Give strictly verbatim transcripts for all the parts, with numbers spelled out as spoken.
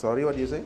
Sorry, what do you say?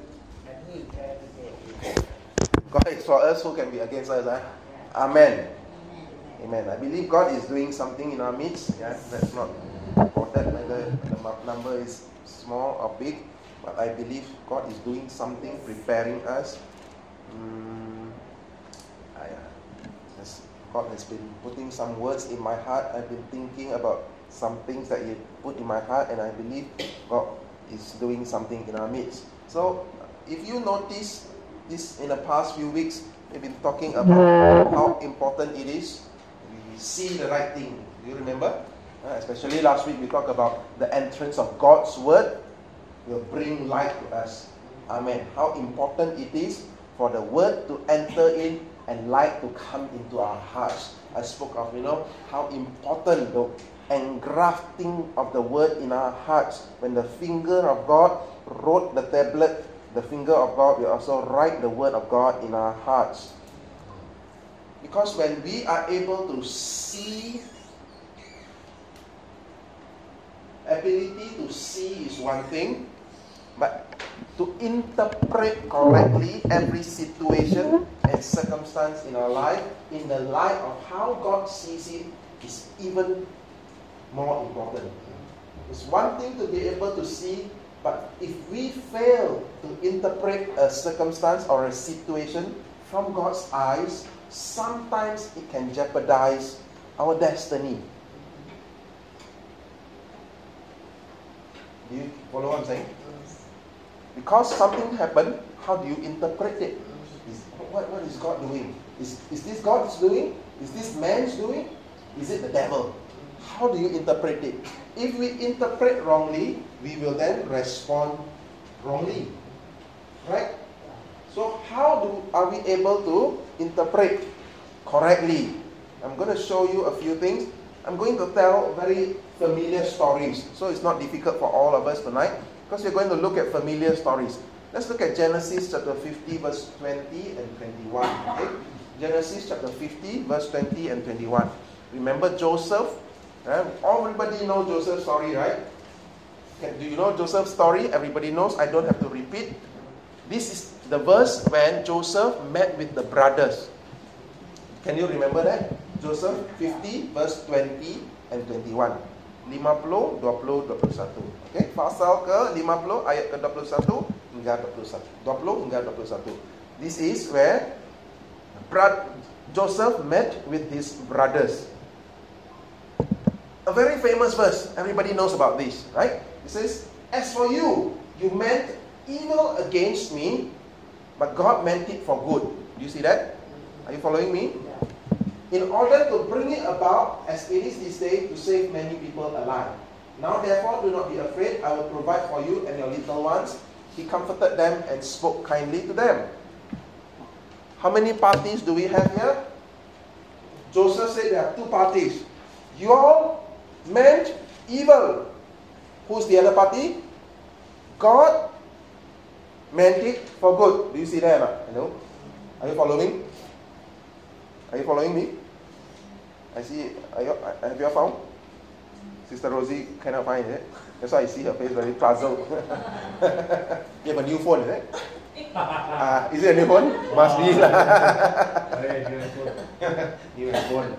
God is for us, who can be against us? Eh? Amen. Amen. I believe God is doing something in our midst. Yeah, that's not important whether the number is small or big, but I believe God is doing something, preparing us. Mm, I, uh, as God has been putting some words in my heart. I've been thinking about some things that He put in my heart, and I believe God is doing something in our midst. So, if you notice this in the past few weeks, we've been talking about how important it is we see the right thing. Do you remember? Uh, especially last week, we talked about the entrance of God's word will bring light to us. Amen. How important it is for the word to enter in and light to come into our hearts. I spoke of, you know, how important the engrafting of the word in our hearts. When the finger of God wrote the tablet, the finger of God will also write the word of God in our hearts. Because when we are able to see, ability to see is one thing, but to interpret correctly every situation and circumstance in our life in the light of how God sees it is even more important. It's one thing to be able to see, but if we fail to interpret a circumstance or a situation from God's eyes, sometimes it can jeopardize our destiny. Do you follow what I'm saying? Because something happened, how do you interpret it? Is, what, what is God doing? Is, is this God's doing? Is this man's doing? Is it the devil? How do you interpret it? If we interpret wrongly, we will then respond wrongly. Right? So how do are we able to interpret correctly? I'm going to show you a few things. I'm going to tell very familiar stories. So it's not difficult for all of us tonight, because we're going to look at familiar stories. Let's look at Genesis chapter fifty, verse twenty and twenty-one. Okay? Genesis chapter fifty, verse twenty and twenty-one. Remember Joseph? Right? Everybody knows Joseph's story, right? Okay, do you know Joseph's story? Everybody knows. I don't have to repeat. This is the verse when Joseph met with the brothers. Can you remember that? Joseph fifty, verse twenty and twenty-one. lima puluh, dua puluh, dua puluh satu. Okay, pasal ke lima puluh ayat ke dua puluh satu hingga dua puluh satu. dua puluh hingga dua puluh satu. This is where Joseph met with his brothers. A very famous verse. Everybody knows about this, right? It says, "As for you, you meant evil against me, but God meant it for good." Do you see that? Are you following me? In order to bring it about as it is this day, to save many people alive. Now therefore do not be afraid, I will provide for you and your little ones. He comforted them and spoke kindly to them. How many parties do we have here? Joseph said there are two parties. You all meant evil. Who's the other party? God meant it for good. Do you see that? Hello? Are you following? Are you following me? I see. Are you, have you found? Sister Rosie cannot find it. That's why I see her face very puzzled. You have a new phone, is it? Uh, is it a new phone? Must be lah. New phone.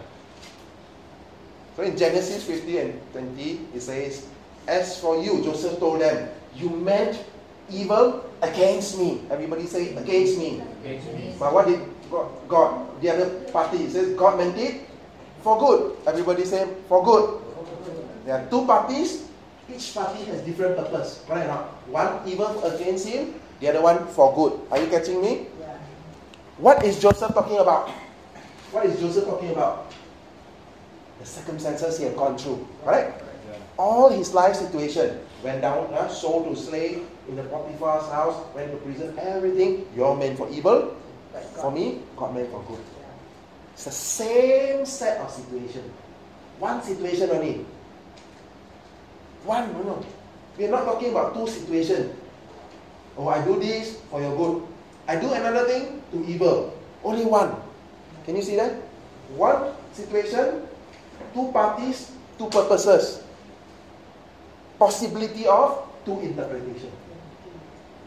So in Genesis fifty and twenty, it says, "As for you," Joseph told them, "you meant evil against me." Everybody say, against me. Against me. But what did God, God, the other party, says God meant it for good. Everybody say, for good. There are two parties. Each party has different purpose. Right now, one evil against him, the other one for good. Are you catching me? Yeah. What is Joseph talking about? What is Joseph talking about? The circumstances he had gone through. Right? All his life situation. Went down, uh, sold to slave in the Potiphar's house, went to prison, everything. You're meant for evil. For me, God meant for good. It's the same set of situation. One situation only. One, no, no. We're not talking about two situations. Oh, I do this for your good. I do another thing to evil. Only one. Can you see that? One situation, two parties, two purposes. Possibility of two interpretations.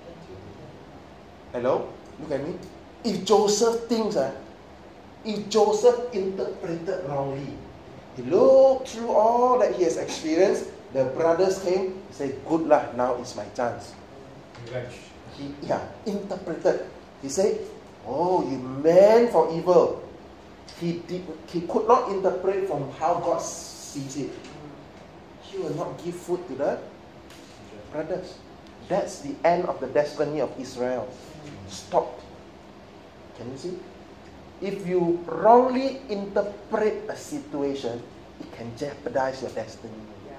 Hello? Look at me. If Joseph thinks, uh, if Joseph interpreted wrongly, he looked through all that he has experienced, the brothers came, he said, good luck, now is my chance. He yeah, interpreted. He said, oh, you meant for evil. He did, he could not interpret from how God sees it. He will not give food to the brothers. That's the end of the destiny of Israel. Stop. Can you see? If you wrongly interpret a situation, it can jeopardize your destiny. Yeah.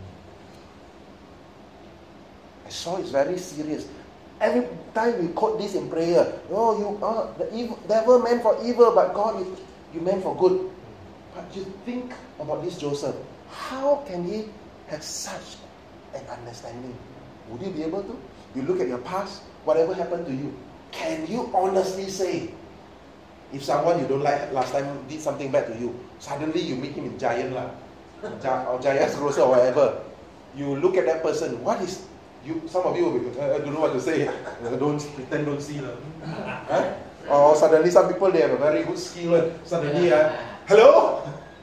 I saw it's very serious. Every time we quote this in prayer, oh, you are the evil, devil meant for evil, but God, you, you meant for good. But you think about this Joseph. How can he have such an understanding? Would you be able to? You look at your past, whatever happened to you. Can you honestly say, if someone you don't like last time did something bad to you, suddenly you meet him in Giant lah, or Giant's Grocer or whatever, you look at that person, what is, you? Some of you will be, I don't know what to say, don't pretend don't see lah. Huh? Or suddenly some people, they have a very good skill, suddenly, uh, hello?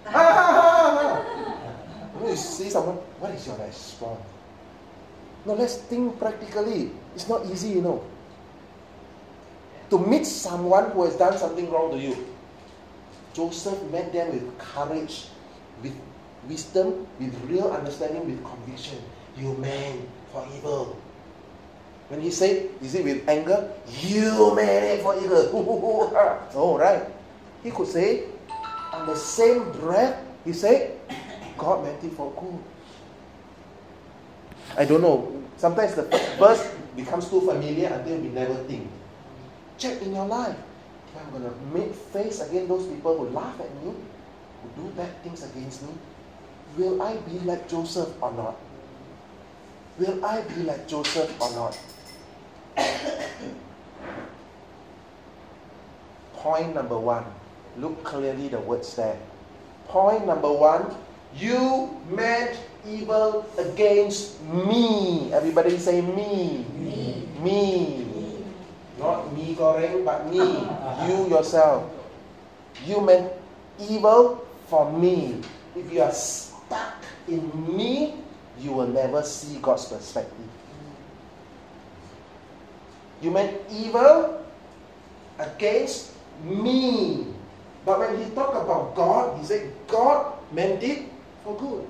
You see someone, what is your response? No, let's think practically. It's not easy, you know. To meet someone who has done something wrong to you. Joseph met them with courage, with wisdom, with real understanding, with conviction. You meant for evil. When he said, is it with anger? You meant it for evil. Oh, right. He could say, on the same breath, he said, God meant it for good. I don't know. Sometimes the verse becomes too familiar until we never think. Check in your life. If I'm going to make face against those people who laugh at me, who do bad things against me, will I be like Joseph or not? Will I be like Joseph or not? Point number one. Look clearly the words there. Point number one. You meant evil against me. Everybody say me. Me. Me. me. Not me goreng, but me. You yourself. You meant evil for me. If you are stuck in me, you will never see God's perspective. You meant evil against me. But when he talked about God, he said God meant it for good.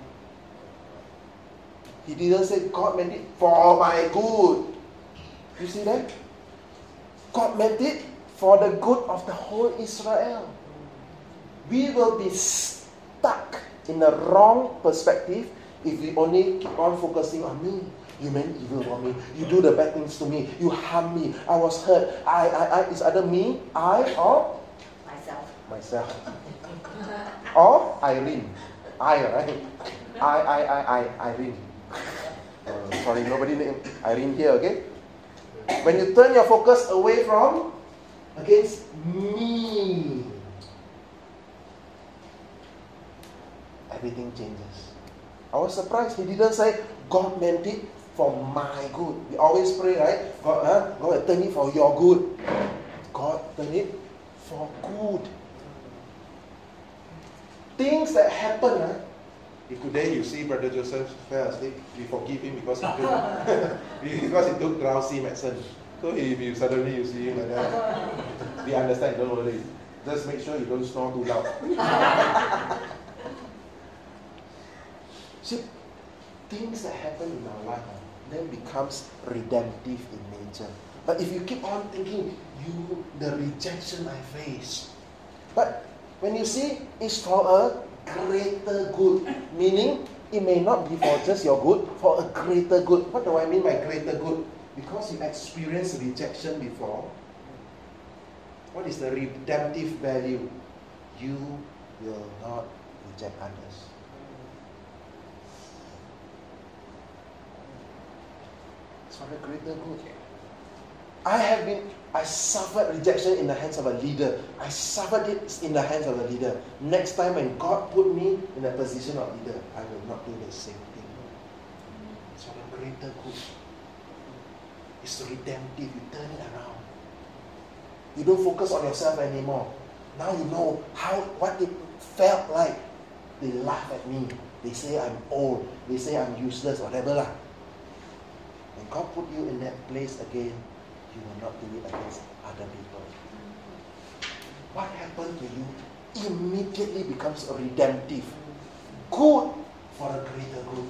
He didn't say God meant it for my good. You see that? God meant it for the good of the whole Israel. We will be stuck in the wrong perspective if we only keep on focusing on me. You meant evil for me. You do the bad things to me. You harm me. I was hurt. I, I, I. It's either me, I, or Myself. myself. Or Irene. I, right? I, I, I, I, Irene. Uh, sorry, nobody named Irene here, okay? When you turn your focus away from, against me, everything changes. I was surprised. He didn't say, God meant it for my good. We always pray, right? God, huh? God turn it for your good. God turn it for good. Things that happen, huh? If today you see Brother Joseph fell asleep, we forgive him because he took, because he took drowsy medicine. So if you suddenly you see him like that, we understand, don't worry. Just make sure you don't snore too loud. See, things that happen in our life then becomes redemptive in nature. But if you keep on thinking, you the rejection I face. But when you see it's for a greater good, meaning it may not be for just your good, for a greater good. What do I mean by greater good? Because you experienced rejection before. What is the redemptive value? You will not reject others. It's for a greater good. I have been, I suffered rejection in the hands of a leader. I suffered it in the hands of a leader. Next time when God put me in a position of leader, I will not do the same thing. It's for a greater good. It's redemptive. You turn it around. You don't focus on yourself anymore. Now you know how what it felt like. They laugh at me. They say I'm old. They say I'm useless, whatever lah. When God put you in that place again, you will not do it against other people. What happened to you immediately becomes a redemptive. Good for a greater good.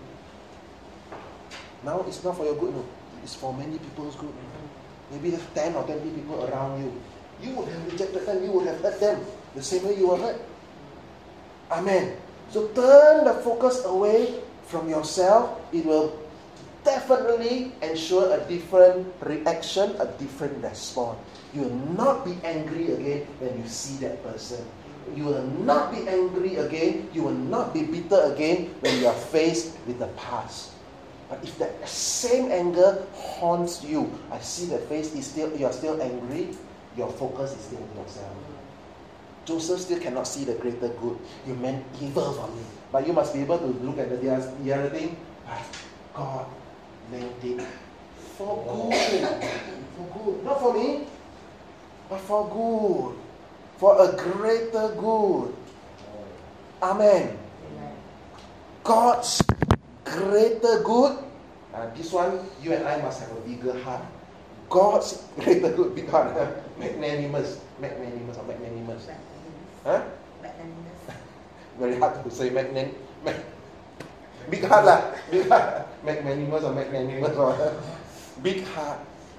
Now it's not for your good, no. It's for many people's good. Maybe there's ten or twenty people around you. You would have rejected them. You would have hurt them the same way you were hurt. Amen. So turn the focus away from yourself. It will definitely ensure a different reaction, a different response. You will not be angry again when you see that person. You will not be angry again. You will not be bitter again when you are faced with the past. But if that same anger haunts you, I see the face is still, you are still angry, your focus is still on yourself. Joseph still cannot see the greater good. You meant evil for me. But you must be able to look at the, the other thing. But God meant it for good. For good. Not for me, but for good. For a greater good. Amen. Amen. God's greater good. Uh, this one, you and I must have a bigger heart. God's greater good, big heart. Huh? Magnanimous. Magnanimous or magnanimous. Huh? Magnanimous. Very hard to say magnan. Mag, big heart lah. Big heart. Magnanimous or magnanimous. Or, big heart.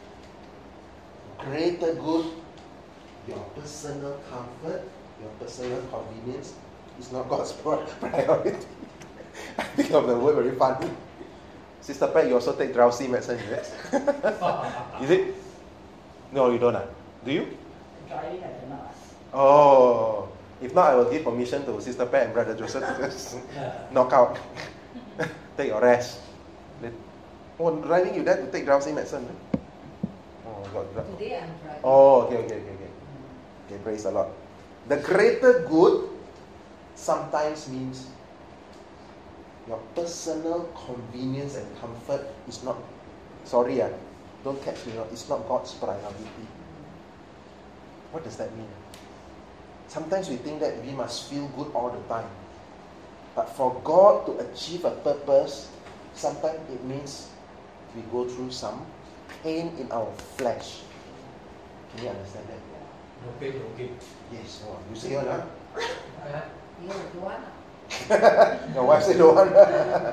Greater good. Your personal comfort, your personal convenience is not God's priority. I think of the word very funny. Sister Pat, you also take drowsy medicine, is it? Is it? No, you don't. Uh? Do you? Oh, if not, I will give permission to Sister Pat and Brother Joseph to just knock out. Take your rest. Oh, driving you there to take drowsy medicine. Oh, God. Today I'm driving. Oh, okay, okay, okay, okay. Okay, praise the Lord. The greater good sometimes means your personal convenience and comfort is not, sorry, ah, don't catch me, it's not God's priority. What does that mean? Sometimes we think that we must feel good all the time. But for God to achieve a purpose, sometimes it means we go through some pain in our flesh. Can you understand that? No pain, no gain. Yes, oh, you say one, huh? You don't want. Your wife said don't want.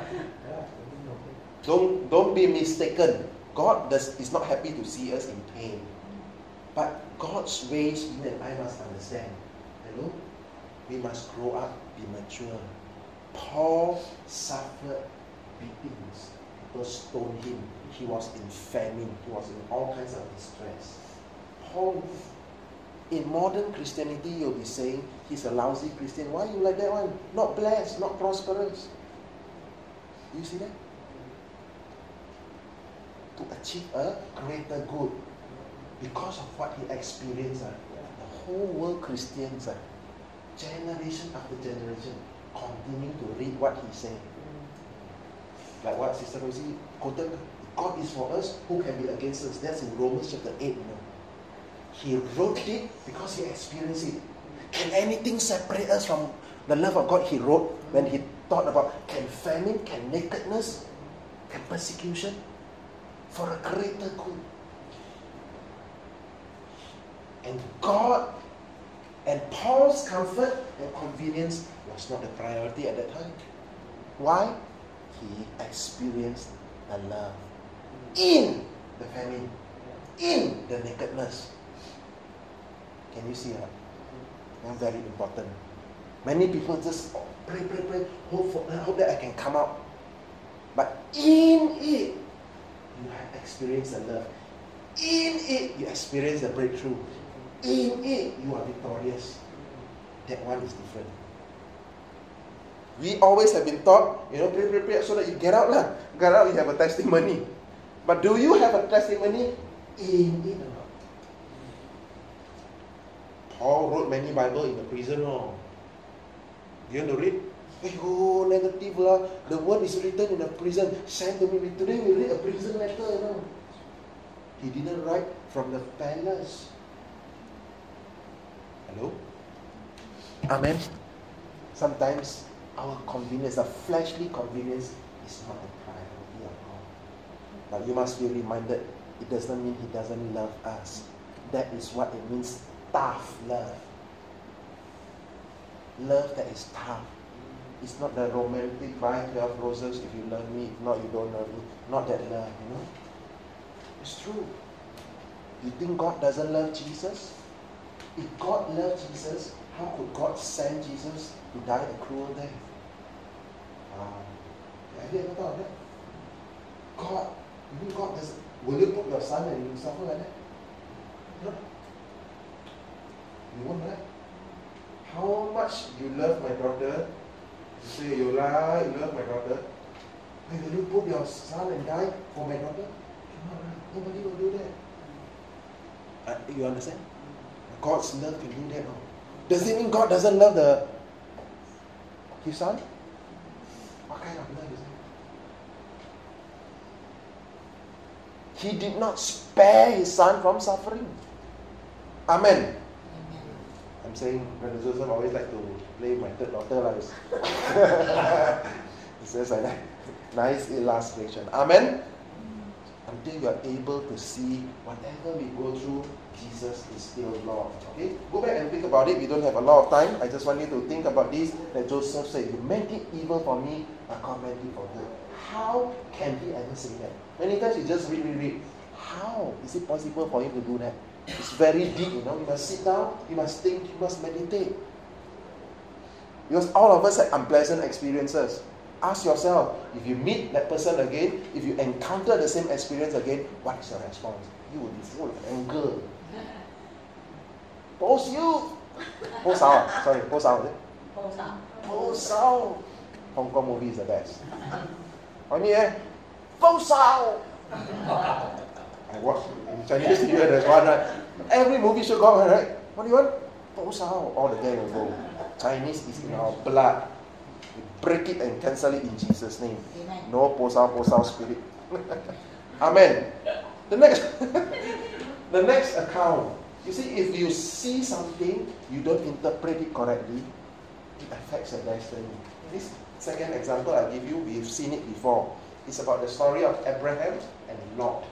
don't, don't be mistaken. God does, is not happy to see us in pain. But God's ways, you and I must understand. Hello? We must grow up, be mature. Paul suffered beatings. People stoned him. He was in famine. He was in all kinds of distress. Paul, in modern Christianity, you'll be saying, he's a lousy Christian. Why are you like that one? Not blessed, not prosperous. Do you see that? To achieve a greater good. Because of what he experienced, uh, the whole world Christians, uh, generation after generation, continue to read what he said. Like what Sister Rosie quoted, God is for us, who can be against us? That's in Romans chapter eight, you know. He wrote it because he experienced it. Can anything separate us from the love of God? He wrote when he thought about, can famine, can nakedness, can persecution, for a greater good. And God and Paul's comfort and convenience was not the priority at that time. Why? He experienced the love in the famine, in the nakedness. Can you see that? That's very important. Many people just oh, pray, pray, pray, hope, for, hope that I can come out. But in it, you have experienced the love. In it, you experience the breakthrough. In it, you are victorious. That one is different. We always have been taught, you know, pray, pray, pray, so that you get out lah. Get out, you have a testimony. But do you have a testimony in it or not? Paul wrote many Bible in the prison. Oh. Do you want to read? Oh, negative lah. The word is written in a prison. Send to me. Today we read a prison letter, you know. He didn't write from the palace. Hello? Amen? Sometimes our convenience, the fleshly convenience, is not the priority of God. But you must be reminded, it doesn't mean He doesn't love us. That is what it means, tough love. Love that is tough. It's not the romantic buy twelve roses if you love me, if not you don't love me. Not that love, you know. It's true. You think God doesn't love Jesus? If God loved Jesus, how could God send Jesus to die a cruel death? Wow. Have you ever thought of that? God, you mean God doesn't, will you put your son and you suffer like that? No. You won't, right? How much you love my daughter, you say you lie, you love my daughter, but will you put your son and die for my daughter? Cannot, right? Nobody will do that. Uh, you understand? God's love can do that. No? Does it mean God doesn't love the His son? What kind of love is that? He did not spare His son from suffering. Amen. Amen. I'm saying Brother Joseph always like to play my third daughter like He says like that. Nice illustration. Amen. Until you are able to see whatever we go through, Jesus is still Lord. Okay? Go back and think about it. We don't have a lot of time. I just want you to think about this. That Joseph said, you meant it evil for me, but God meant it for good. How can he ever say that? Many times you just read, read, read. How is it possible for him to do that? It's very deep, you know. You must sit down, you must think, you must meditate. Because all of us have unpleasant experiences. Ask yourself, if you meet that person again, if you encounter the same experience again, what is your response? You will be full of anger. Post you! Post out. Sorry, post out. Eh? Post out. Post out. Hong Kong movie is the best. Only eh? Post out! I watch in Chinese New Year, there's one, right? Every movie should go, right? What do you want? Post out. All the gang will go. Chinese is in our blood. We break it and cancel it in Jesus' name. Amen. No post out, post out spirit. Amen. The next, the next account. You see, if you see something, you don't interpret it correctly, it affects your destiny. This second example I give you, we've seen it before. It's about the story of Abraham and Lot.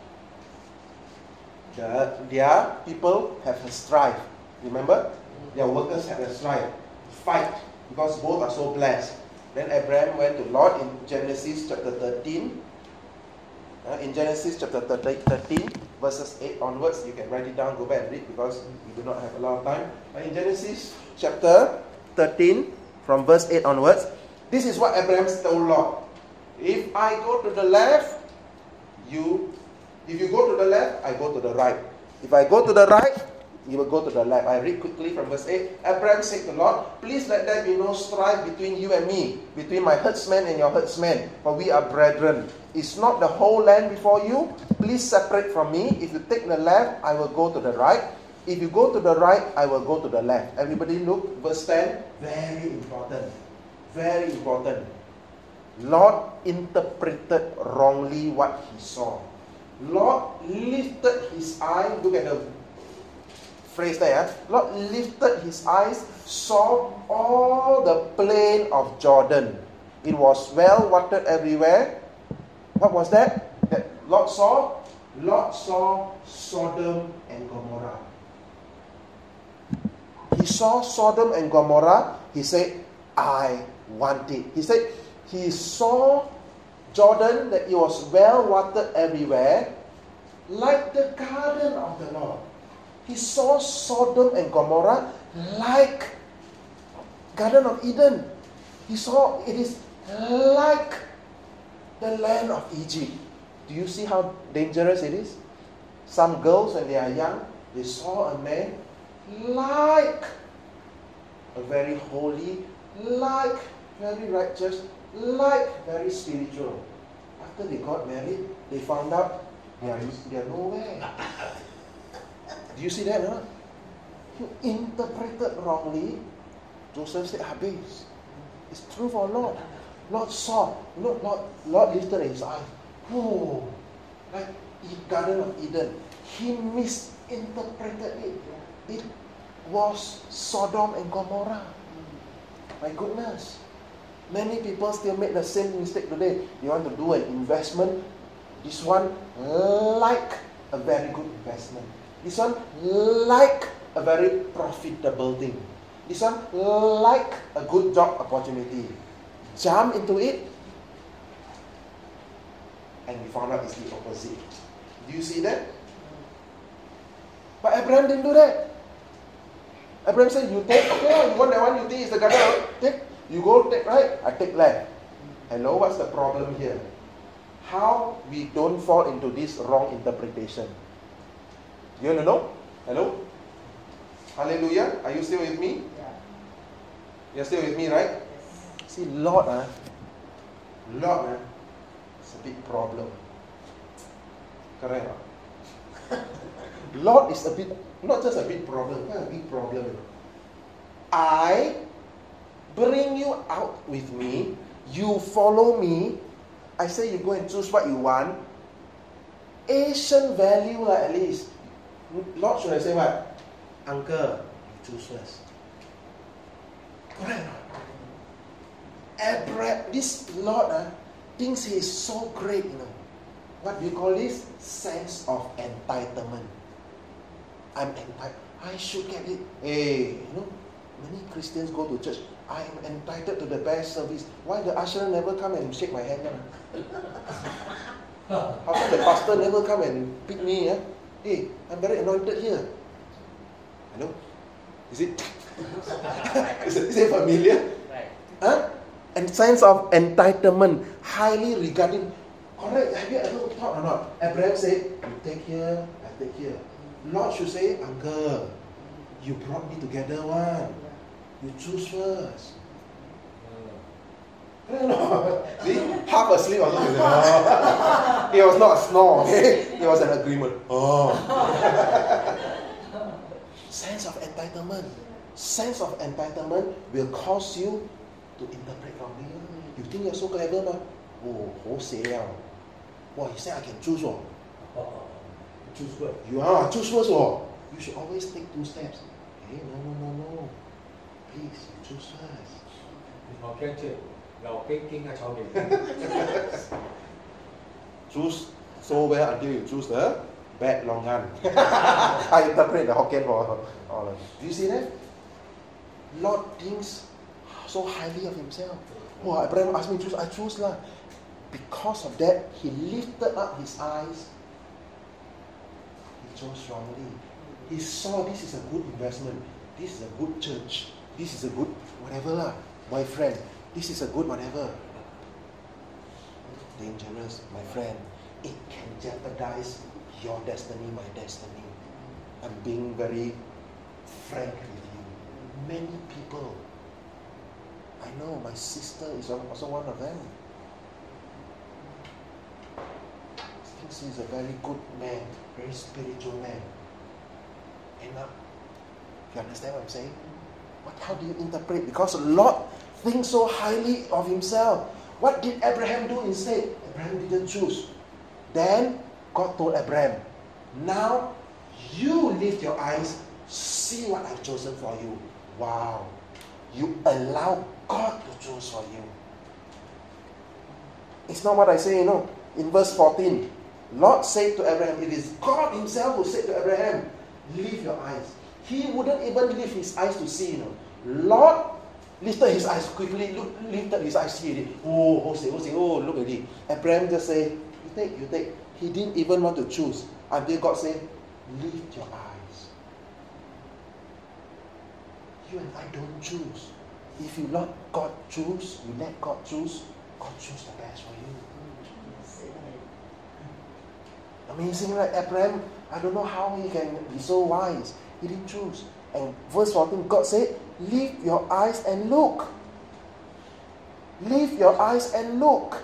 The, their people have a strife. Remember? Their workers have a strife. Fight. Because both are so blessed. Then Abraham went to Lot in Genesis chapter thirteen. Uh, in Genesis chapter thirteen, verses eight onwards, you can write it down, go back and read because we do not have a lot of time. But in Genesis chapter thirteen, from verse eight onwards, this is what Abraham told Lot. If I go to the left, you, if you go to the left, I go to the right. If I go to the right, you will go to the left. I read quickly from verse eight. Abraham said to Lot, please let there be no strife between you and me, between my herdsmen and your herdsmen, for we are brethren. Is not the whole land before you? Please separate from me. If you take the left, I will go to the right. If you go to the right, I will go to the left. Everybody look, verse ten. Very important. Very important. Lot interpreted wrongly what he saw. Lot lifted his eye. Look at the phrase there. Lot lifted his eyes, saw all the plain of Jordan. It was well watered everywhere. What was that? That Lot saw? Lot saw Sodom and Gomorrah. He saw Sodom and Gomorrah. He said, I want it. He said, he saw Jordan, that it was well watered everywhere, like the garden of the Lord. He saw Sodom and Gomorrah like Garden of Eden. He saw it is like the land of Egypt. Do you see how dangerous it is? Some girls, when they are young, they saw a man like a very holy, like very righteous, like very spiritual. After they got married, they found out they are, they are nowhere. Do you see that? Huh? You interpreted wrongly. Joseph said, habis. It's true for Lot. Lot saw. Lot, Lot, Lot lifted his eyes. Oh, like the Garden of Eden. he misinterpreted it. It was Sodom and Gomorrah. My goodness. Many people still make the same mistake today. You want to do an investment. This one, like a very good investment. This one, like a very profitable thing. This one, like a good job opportunity. Jump into it, and we found out it's the opposite. Do you see that? But Abraham didn't do that. Abraham said, you take, okay, you want that one, you think it's the garden, take. You go take right, I take left. Hello, what's the problem here? How we don't fall into this wrong interpretation? You want to know? Hello? Hallelujah. Are you still with me? Yeah. You're still with me, right? Yes. See, Lord, ah, Lord, ah, it's a big problem. Correct? Ah? Lord is a bit, not just a big problem, quite a big problem. I bring you out with me, you follow me, I say you go and choose what you want. Asian value lah at least. Lord, should I say what? Uncle, you choose first. Correct. Abraham, this Lord uh, thinks he is so great, you know. What do you call this? Sense of entitlement. I'm entitled. I should get it. Hey, you know, many Christians go to church. I am entitled to the best service. Why the usher never come and shake my hand? How come the pastor never come and pick me? Eh? Hey, I'm very anointed here. Hello? Is it? is, it is it familiar? Right. Huh? And sense of entitlement, highly regarding. Correct. Have you ever thought or not? Abraham said, you take here, I take here. Lord should say, Uncle, you brought me together one. You choose first. No. See, half asleep or something. Oh. It was not a snore, okay? It was an agreement. Oh. Sense of entitlement. Sense of entitlement will cause you to interpret wrongly. You think you're so clever, ma? Oh, ho say liao. Wow, he said I can choose. Oh. Choose what? You are choose first. Oh. You should always take two steps. Hey, no, no, no, no. Please, you choose first. 我驚住又驚驚啊炒麵。 Choose so well until you choose the bad longan. I interpret the Hokkien for all. Do you see that? Lord thinks so highly of himself. Oh, Abraham asked me to choose. I choose lah. Because of that, he lifted up his eyes. He chose wrongly. He saw this is a good investment. This is a good church. This is a good whatever lah. Boyfriend. This is a good whatever. Dangerous, my friend. It can jeopardize your destiny, my destiny. I'm being very frank with you. Many people, I know my sister is also one of them, thinks he's a very good man, very spiritual man. And now, you understand what I'm saying? What, how do you interpret? Because Lot thinks so highly of himself. What did Abraham do instead? Abraham didn't choose. Then God told Abraham, now you lift your eyes, see what I've chosen for you. Wow. You allow God to choose for you. It's not what I say, you know. In verse fourteen, Lot said to Abraham, it is God himself who said to Abraham, lift your eyes. He wouldn't even lift his eyes to see, you know. Lot lifted his eyes quickly, look, lifted his eyes, see it. Oh, oh, say, oh, say, oh, look at it. Abraham just say, you take, you take. He didn't even want to choose until God said, lift your eyes. You and I don't choose. If you let God choose, you let God choose, God choose the best for you. Amazing, right? Abraham, I don't know how he can be so wise. He didn't choose. And verse fourteen, God said, lift your eyes and look. Lift your eyes and look.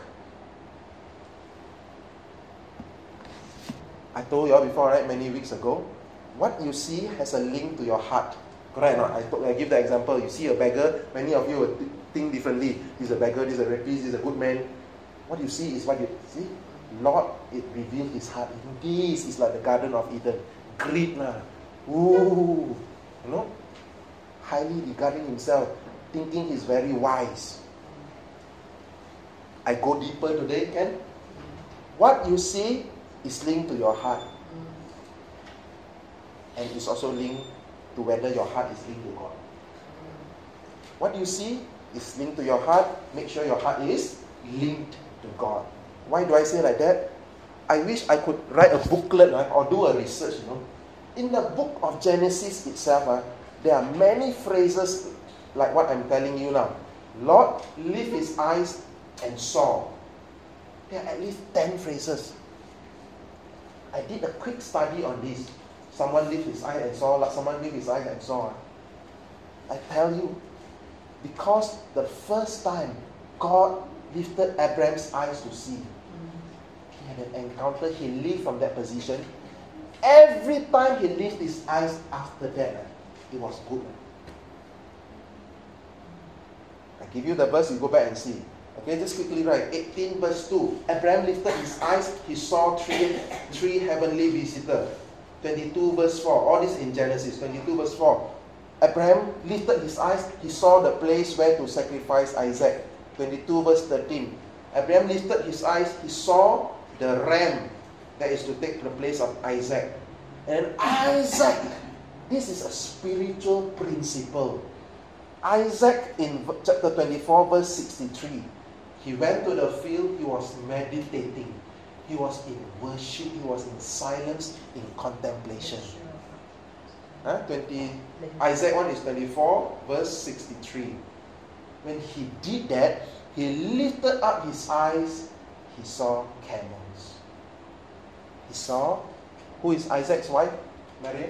I told you all before, right, many weeks ago, what you see has a link to your heart. Correct or not? I, told, I give the example. You see a beggar, many of you will th- think differently. He's a beggar, he's a rapist, he's a good man. What you see is what you see. Lot it revealed his heart. This is like the Garden of Eden. Greed lah. Ooh. You know? Highly regarding himself, thinking he's very wise. I go deeper today, Ken. What you see is linked to your heart. And it's also linked to whether your heart is linked to God. What you see is linked to your heart. Make sure your heart is linked to God. Why do I say like that? I wish I could write a booklet right, or do a research, you know. In the book of Genesis itself, uh, there are many phrases like what I'm telling you now. Lord lifted his eyes and saw. There are at least ten phrases. I did a quick study on this. Someone lifted his eye and saw, like someone lifted his eye and saw. I tell you, because the first time God lifted Abraham's eyes to see, he had an encounter, he lived from that position. Every time he lifted his eyes after that, it was good. I give you the verse, you go back and see. Okay, just quickly write. eighteen verse two. Abraham lifted his eyes, he saw three, three heavenly visitors. twenty-two verse four. All this in Genesis. twenty-two verse four. Abraham lifted his eyes, he saw the place where to sacrifice Isaac. twenty-two verse thirteen. Abraham lifted his eyes, he saw the ram that is to take the place of Isaac. And Isaac, this is a spiritual principle. Isaac in chapter twenty-four verse sixty-three. He went to the field, he was meditating. He was in worship, he was in silence, in contemplation. Huh? twenty, Isaac one is twenty-four verse sixty-three. When he did that, he lifted up his eyes, he saw camels. He saw, who is Isaac's wife? Mary?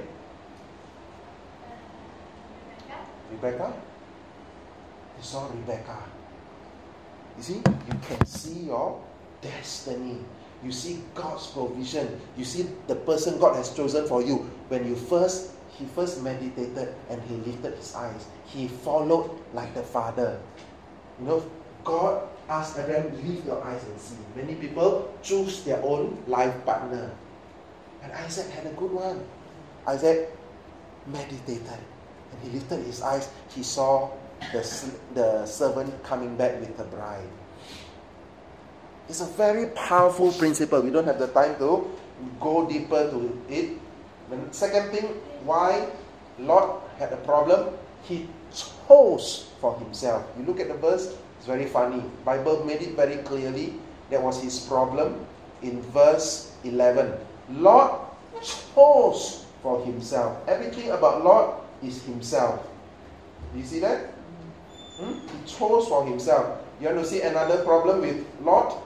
Rebecca? He saw Rebecca. You see, you can see your destiny. You see God's provision. You see the person God has chosen for you. When you first, he first meditated and he lifted his eyes. He followed like the father. You know, God asked Abraham, lift your eyes and see. Many people choose their own life partner. And Isaac had a good one. Isaac meditated and he lifted his eyes. He saw the, the servant coming back with the bride. It's a very powerful principle. We don't have the time to go deeper to it. The second thing, why Lot had a problem, he chose for himself. You look at the verse, it's very funny. Bible made it very clearly. That was his problem in verse eleven. Lot chose for himself. Everything about Lot is himself. Do you see that? Hmm? He chose for himself. You want to see another problem with Lot?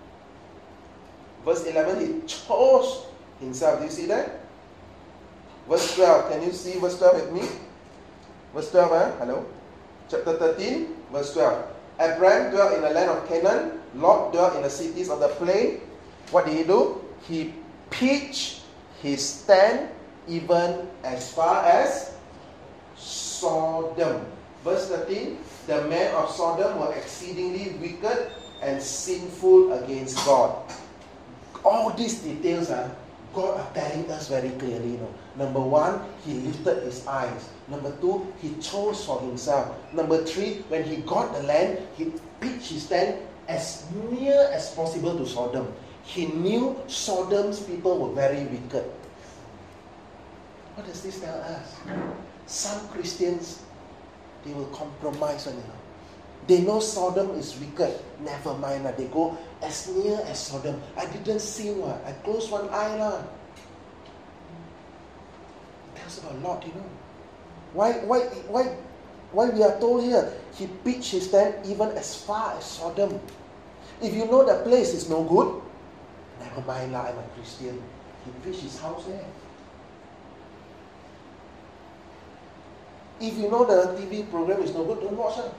Verse eleven, he chose himself. Do you see that? Verse twelve, can you see verse twelve with me? Verse twelve, eh? Hello? Chapter thirteen, verse twelve. Abraham dwelt in the land of Canaan. Lot dwelt in the cities of the plain. What did he do? He pitched his tent even as far as Sodom. Verse thirteen, the men of Sodom were exceedingly wicked and sinful against God. All these details are God are telling us very clearly. You know. Number one, he lifted his eyes. Number two, he chose for himself. Number three, when he got the land, he pitched his tent as near as possible to Sodom. He knew Sodom's people were very wicked. What does this tell us? Some Christians, they will compromise on, you know. They know Sodom is wicked. Never mind. They go as near as Sodom. I didn't sin. What? I closed one eye. La. It tells about Lot, you know. Why, why, why, why we are told here, he pitched his tent even as far as Sodom. If you know the place is no good, never mind. La, I'm a Christian. He pitched his house there. If you know the T V program is no good, don't watch it.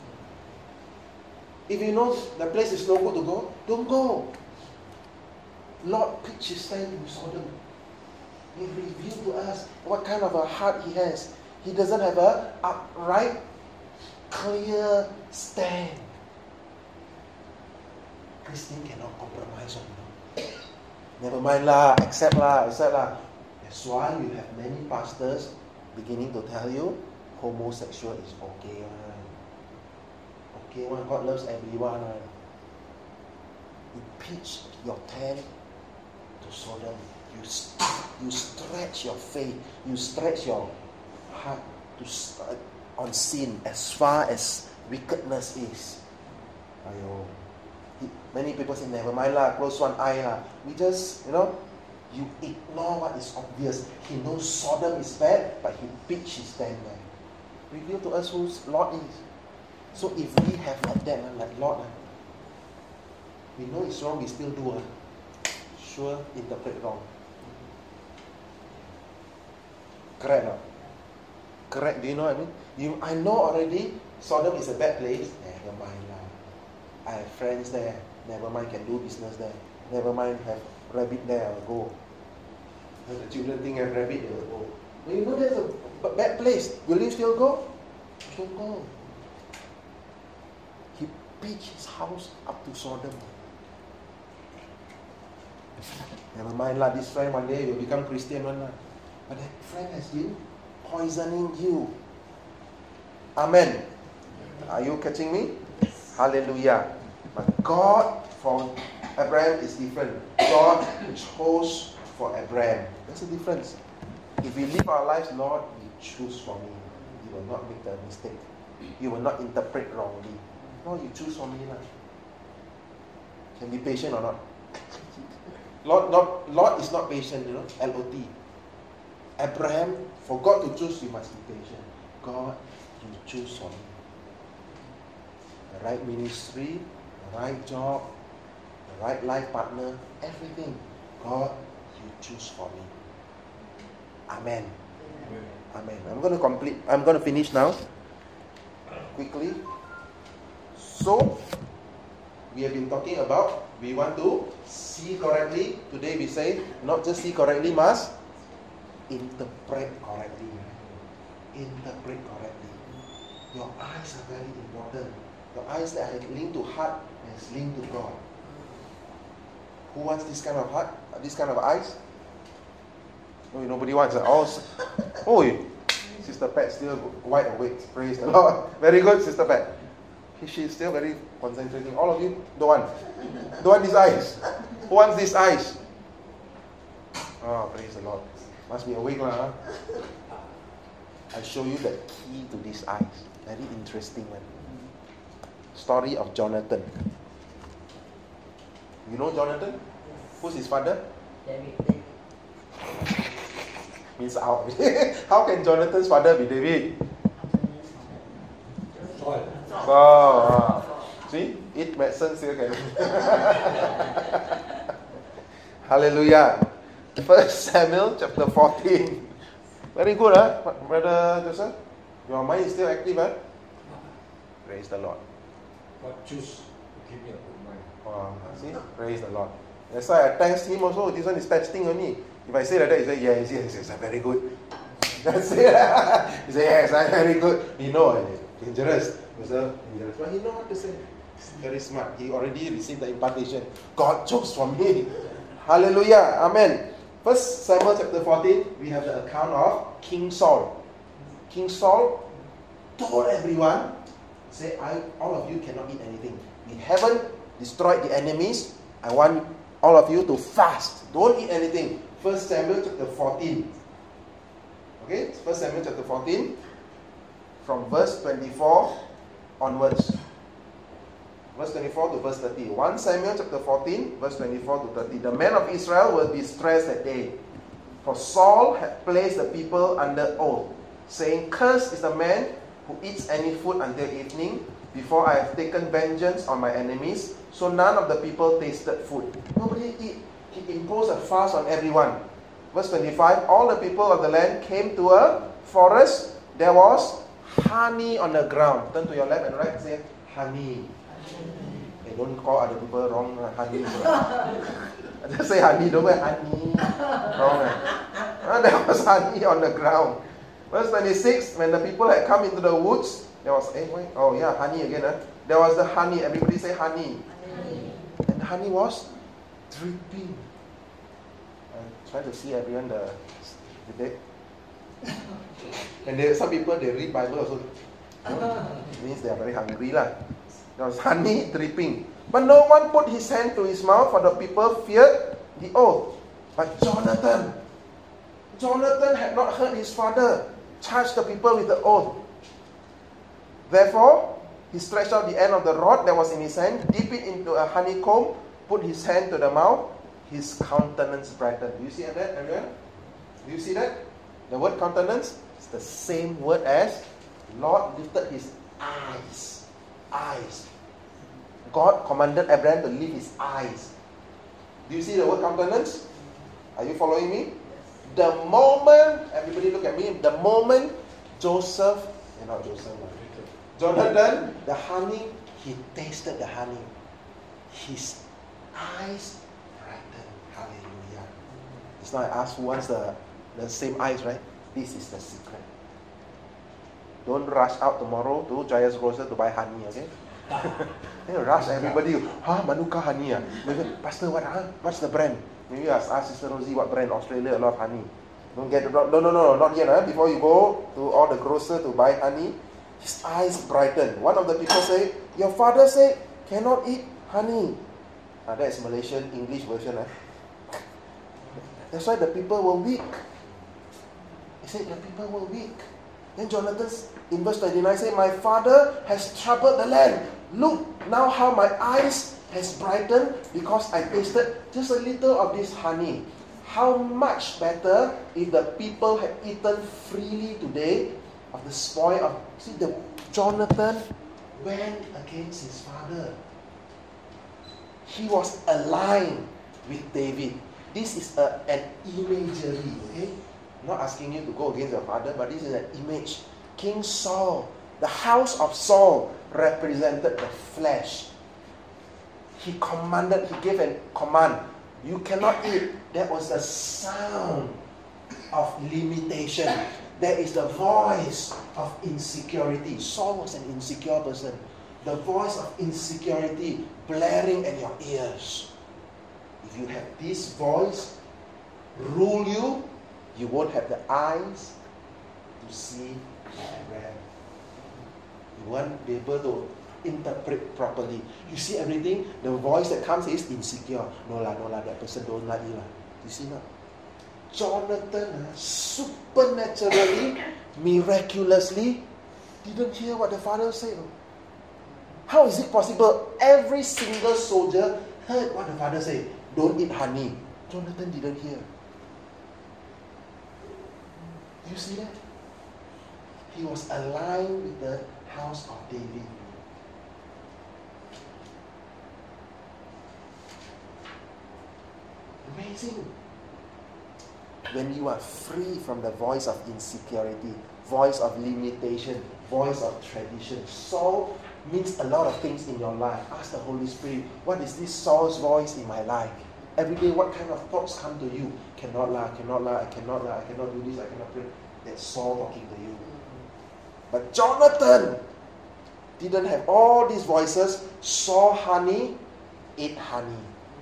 If you know the place is no good to go, don't go. Lot pitched his tent in Sodom. He revealed to us what kind of a heart he has. He doesn't have a upright, clear stand. Christian cannot compromise on him. Never mind lah, accept lah, accept lah. That's why you have many pastors beginning to tell you homosexual is okay one. Okay one, God loves everyone one. You pitch your tent to Sodom. You, you stretch your faith. You stretch your heart to start on sin as far as wickedness is. Ayo. Many people say, never mind lah, close one eye lah. We just, you know, you ignore what is obvious. He knows Sodom is bad, but he pitched his tent there. Reveal to us who Lot is. So if we have like that, like Lot, we know it's wrong, we still do. Sure, interpret wrong. Correct or not? Correct, do you know what I mean? You, I know already Sodom is a bad place. Never mind lah. I have friends there. Never mind, can do business there. Never mind, have rabbit there, I'll go. When the children think have rabbit, they will go. But you know there's a bad place. Will you still go? Still go. He pitched his house up to Sodom. Never mind lah, this friend one day will become Christian one lah. But that friend has been poisoning you. Amen. Are you catching me? Hallelujah. But God for Abraham is different. God chose for Abraham. That's the difference. If we live our lives, Lord, you choose for me. You will not make the mistake. You will not interpret wrongly. Lord, you choose for me lah. Can be patient or not? Lord, not, Lord is not patient, you know, L O T. Abraham, for God to choose, you must be patient. God, you choose for me. The right ministry, the right job, the right life partner, everything. God, you choose for me. Amen. Amen. Amen. I'm going to complete, I'm going to finish now. Quickly. So, we have been talking about, we want to see correctly. Today we say, not just see correctly, must interpret correctly. Interpret correctly. Your eyes are very important. Your eyes that are linked to heart is linked to God. Who wants this kind of heart? This kind of eyes? Oh, nobody wants it. Oh, oh, Sister Pat still wide awake. Praise the Lord. Very good, Sister Pat. She's still very concentrating. All of you don't want. Don't want these eyes. Who wants these eyes? Oh, praise the Lord. Must be awake lah. Huh? I'll show you the key to these eyes. Very interesting one. Story of Jonathan. You know Jonathan? Who's his father? David. Means out. How can Jonathan's father be David? Saul. Oh, see, eat medicine still can. Hallelujah. First Samuel chapter fourteen. Very good, huh, Brother Joseph? Your mind is still active, huh? Praise the Lord. God choose to give me a good mind. Wow, see, praise the Lord. That's why I text him also. This one is testing only. If I say like that, he say yes, yes, yes, I'm very good. That's it. He say yes, I'm very good. He know dangerous. Dangerous. But he know what to say. He's very smart. He already received the impartation. God chose for me. Hallelujah. Amen. First Samuel chapter fourteen, we have the account of King Saul. King Saul told everyone, say, I, all of you cannot eat anything. We haven't destroyed the enemies. I want all of you to fast. Don't eat anything. First Samuel chapter fourteen. Okay, First Samuel chapter fourteen, from verse twenty-four onwards. Verse twenty-four to verse thirty. First Samuel chapter fourteen, verse twenty-four to thirty. The men of Israel were distressed that day, for Saul had placed the people under oath, saying, Cursed is the man who eats any food until evening, before I have taken vengeance on my enemies. So none of the people tasted food. Nobody eat. He imposed a fast on everyone. Verse twenty-five, all the people of the land came to a forest. There was honey on the ground. Turn to your left and right and say, honey. They don't call other people wrong, honey. Just say honey, don't say honey. Wrong. Uh, there was honey on the ground. Verse twenty-six, when the people had come into the woods, there was, eh, wait, oh yeah, honey again. Huh? There was the honey. Everybody say honey. honey. And the honey was dripping. Try to see everyone the, the date. And there some people they read Bible also. You know, it means they are very hungry lah. There was honey dripping. But no one put his hand to his mouth, for the people feared the oath. But Jonathan, Jonathan had not heard his father charge the people with the oath. Therefore, he stretched out the end of the rod that was in his hand, dipped it into a honeycomb, put his hand to the mouth, his countenance brightened. Do you see that, everyone? Do you see that? The word countenance is the same word as Lord lifted his eyes. Eyes. God commanded Abraham to lift his eyes. Do you see the word countenance? Are you following me? The moment, everybody look at me, the moment Joseph, eh, not Joseph, Jonathan, the honey, he tasted the honey. His eyes brightened. Hallelujah. It's not I ask who wants the, the same eyes, right? This is the secret. Don't rush out tomorrow to Jaya's Grocer to buy honey, okay? Then rush everybody. Huh? Manuka honey. Ah? Pastor, what? Huh? What's the brand? Maybe ask, ask Sister Rosie what brand. Australia, a lot of honey. Don't get no, no, no, no, not yet. Huh? Before you go to all the grocer to buy honey, his eyes brighten. One of the people say, your father said cannot eat honey. Ah, that's Malaysian English version. Eh? That's why the people were weak. He said the people were weak. Then Jonathan, in verse twenty-nine, said, my father has troubled the land. Look, now how my eyes has brightened because I tasted just a little of this honey. How much better if the people had eaten freely today of the spoil of... See, the Jonathan went against his father. He was aligned with David. This is a, an imagery, okay? I'm not asking you to go against your father, but this is an image. King Saul, the house of Saul, represented the flesh. He commanded, he gave a command. You cannot eat. That was the sound of limitation. There is the voice of insecurity. Saul was an insecure person. The voice of insecurity blaring in your ears. If you have this voice rule you, you won't have the eyes to see Abraham. You won't be able to interpret properly. You see everything, the voice that comes is insecure. No lah, no lah, that person don't like you lah. You see now? Jonathan supernaturally, miraculously didn't hear what the father said. How is it possible? Every single soldier heard what the father said. Don't eat honey. Jonathan didn't hear. You see that? He was aligned with the house of David. Amazing. When you are free from the voice of insecurity, voice of limitation, voice of tradition. Saul means a lot of things in your life. Ask the Holy Spirit, what is this Saul's voice in my life? Every day, what kind of thoughts come to you? Cannot lie, cannot lie, I cannot lie, I cannot do this, I cannot pray. That's Saul talking to you. But Jonathan didn't have all these voices. Saw honey, ate honey.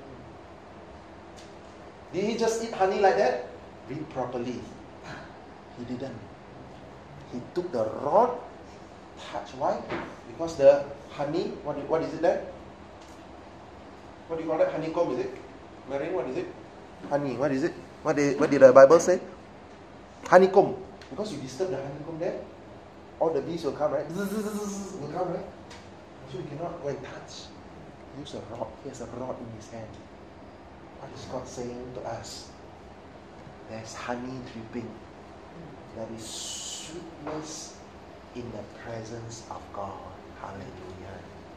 Did he just eat honey like that? Read properly. He didn't. He took the rod, touched. Why? Because the honey, what, what is it there? What do you call that? Honeycomb, is it? Marine, what is it? Honey, what is it? What did, what did the Bible say? Honeycomb. Because you disturb the honeycomb there, all the bees will come, right? Will come, right? So you cannot go and touch. Use a rod. He has a rod in his hand. What is God saying to us? There's honey dripping. There is sweetness in the presence of God. Hallelujah.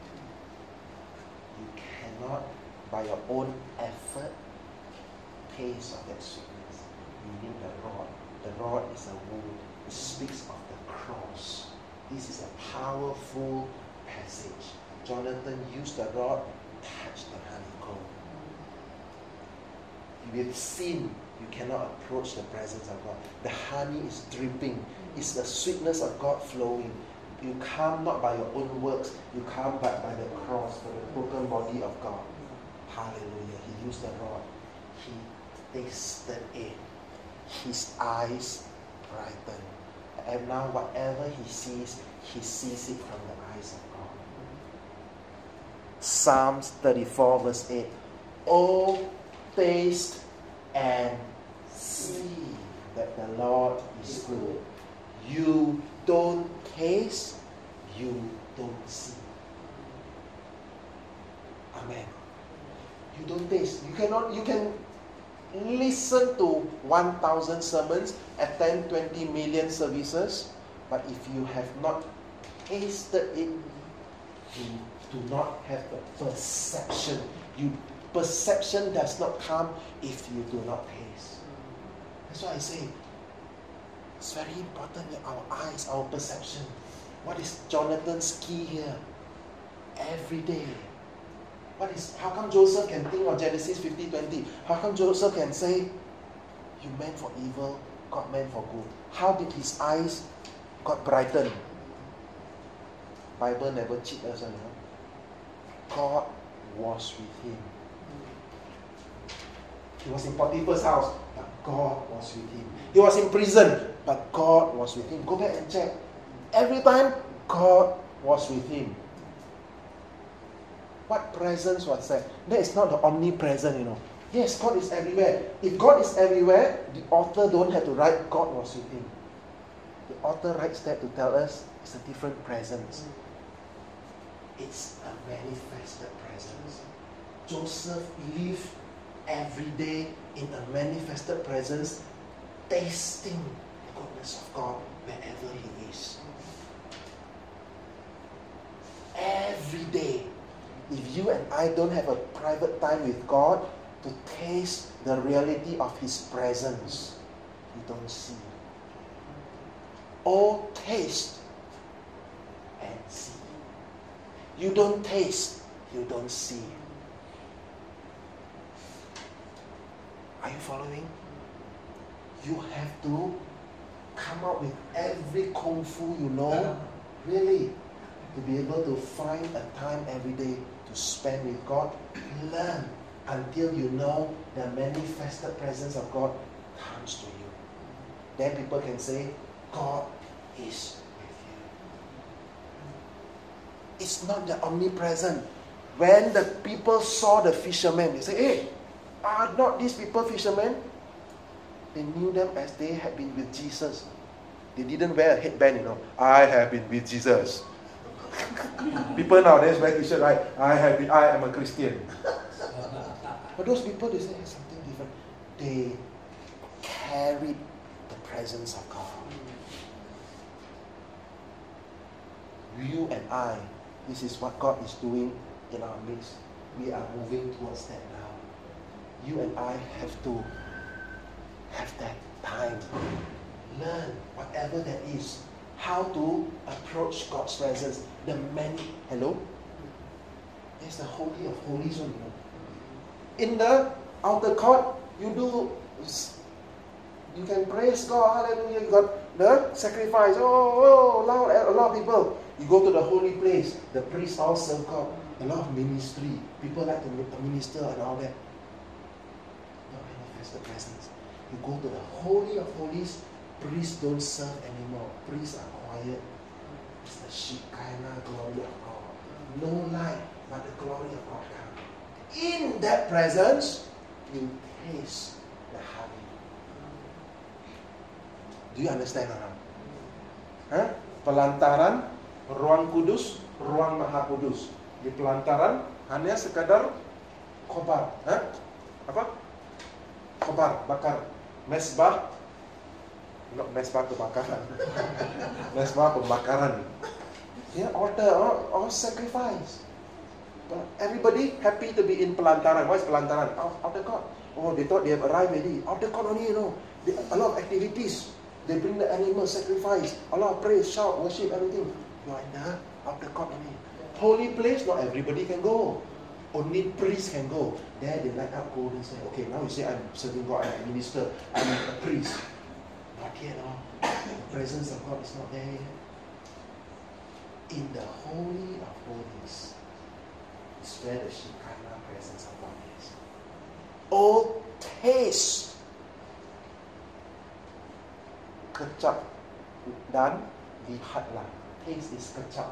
You cannot, by your own effort, taste of that sweetness. You need the rod. The rod is a wood. It speaks of the cross. This is a powerful passage. Jonathan used the rod, touched the honeycomb. With sin, you cannot approach the presence of God. The honey is dripping. It's the sweetness of God flowing. You come not by your own works. You come but by the cross, for the broken body of God. Hallelujah. He used the rod. He tasted it, his eyes brightened. And now whatever he sees, he sees it from the eyes of God. Psalms thirty-four verse eight. Oh, taste and see that the Lord is good. You don't taste, you don't see. Amen. You don't taste. You cannot, you can listen to one thousand sermons, attend twenty million services, but if you have not tasted it, you do not have the perception. You perception does not come if you do not taste. That's why I say it's very important that our eyes, our perception. What is Jonathan's key here? Every day. What is, how come Joseph can think of Genesis fifty twenty? How come Joseph can say, you meant for evil, God meant for good? How did his eyes got brightened? Bible never cheat us, you know. God was with him. He was in Potiphar's house, but God was with him. He was in prison, but God was with him. Go back and check. Every time, God was with him. What presence was that? That is not the omnipresent, you know. Yes, God is everywhere. If God is everywhere, the author don't have to write God was with him. The author writes that to tell us it's a different presence. It's a manifested presence. Joseph lived every day in a manifested presence, tasting the goodness of God wherever he is. Every day. If you and I don't have a private time with God to taste the reality of his presence, you don't see. Oh, taste and see. You don't taste, you don't see. Are you following? You have to come up with every kung fu you know, really, to be able to find a time every day to spend with God. Learn until you know the manifested presence of God comes to you. Then people can say, God is with you. It's not the omnipresent. When the people saw the fishermen, they say, hey, are not these people fishermen? They knew them as they had been with Jesus. They didn't wear a headband, you know. I have been with Jesus. People nowadays wear t-shirt, right? I have been, I am a Christian. But those people, they say hey, something different. They carried the presence of God. You and I, this is what God is doing in our midst. We are moving towards that now. You and I have to have that time. Learn whatever that is. How to approach God's presence. The many, hello? There's the Holy of Holies one, you know. In the outer court, you do, you can praise God, hallelujah. You got the sacrifice, oh, oh, loud, a lot of people. You go to the holy place, the priests all serve God. A lot of ministry, people like to minister and all that. Not manifest the presence. You go to the Holy of Holies, priests don't serve anymore. Priests are quiet. It's the Shekinah glory of God. No light, but the glory of God comes. In that presence, you taste the honey. Do you understand or not? Huh? Pelantaran, ruang kudus, ruang maha kudus. Di pelantaran hanya sekadar khobar. Huh? Apa? Khobar, bakar. Mesbah, not mesbah kebakaran. Mesbah pembakaran. Yeah, order, all, all sacrifice. But everybody happy to be in pelantaran. What is pelantaran? Out, out the court. Oh, they thought they have arrived already. Out the court only, you know. They, a lot of activities. They bring the animal, sacrifice. A lot of praise, shout, worship, everything. You are in the out the court only. Holy place, not everybody can go. Only priests can go. There they light up gold and say, okay, now you say I'm serving God, I'm a minister, I'm a priest. Not yet, no. The presence of God is not there yet. In the Holy of Holies is where the Shekinah presence of God is. Oh, taste. Kecap dan lihatlah. Taste is kecap.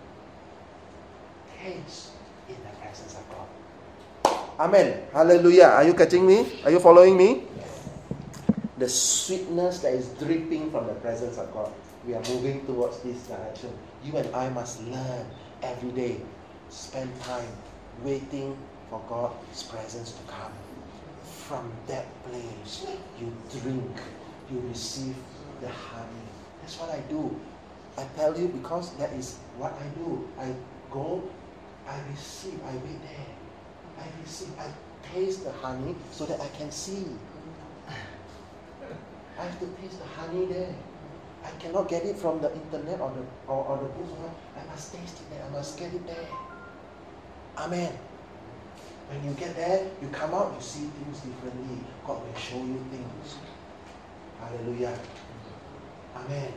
Taste in the presence of God. Amen. Hallelujah. Are you catching me? Are you following me? The sweetness that is dripping from the presence of God. We are moving towards this direction. You and I must learn every day. Spend time waiting for God's presence to come. From that place, you drink, you receive the honey. That's what I do. I tell you because that is what I do. I go, I receive, I wait there. I receive, I taste the honey so that I can see. I have to taste the honey there. I cannot get it from the internet or the or, or the books. I must taste it there. I must get it there. Amen. When you get there, you come out, you see things differently. God will show you things. Hallelujah. Amen.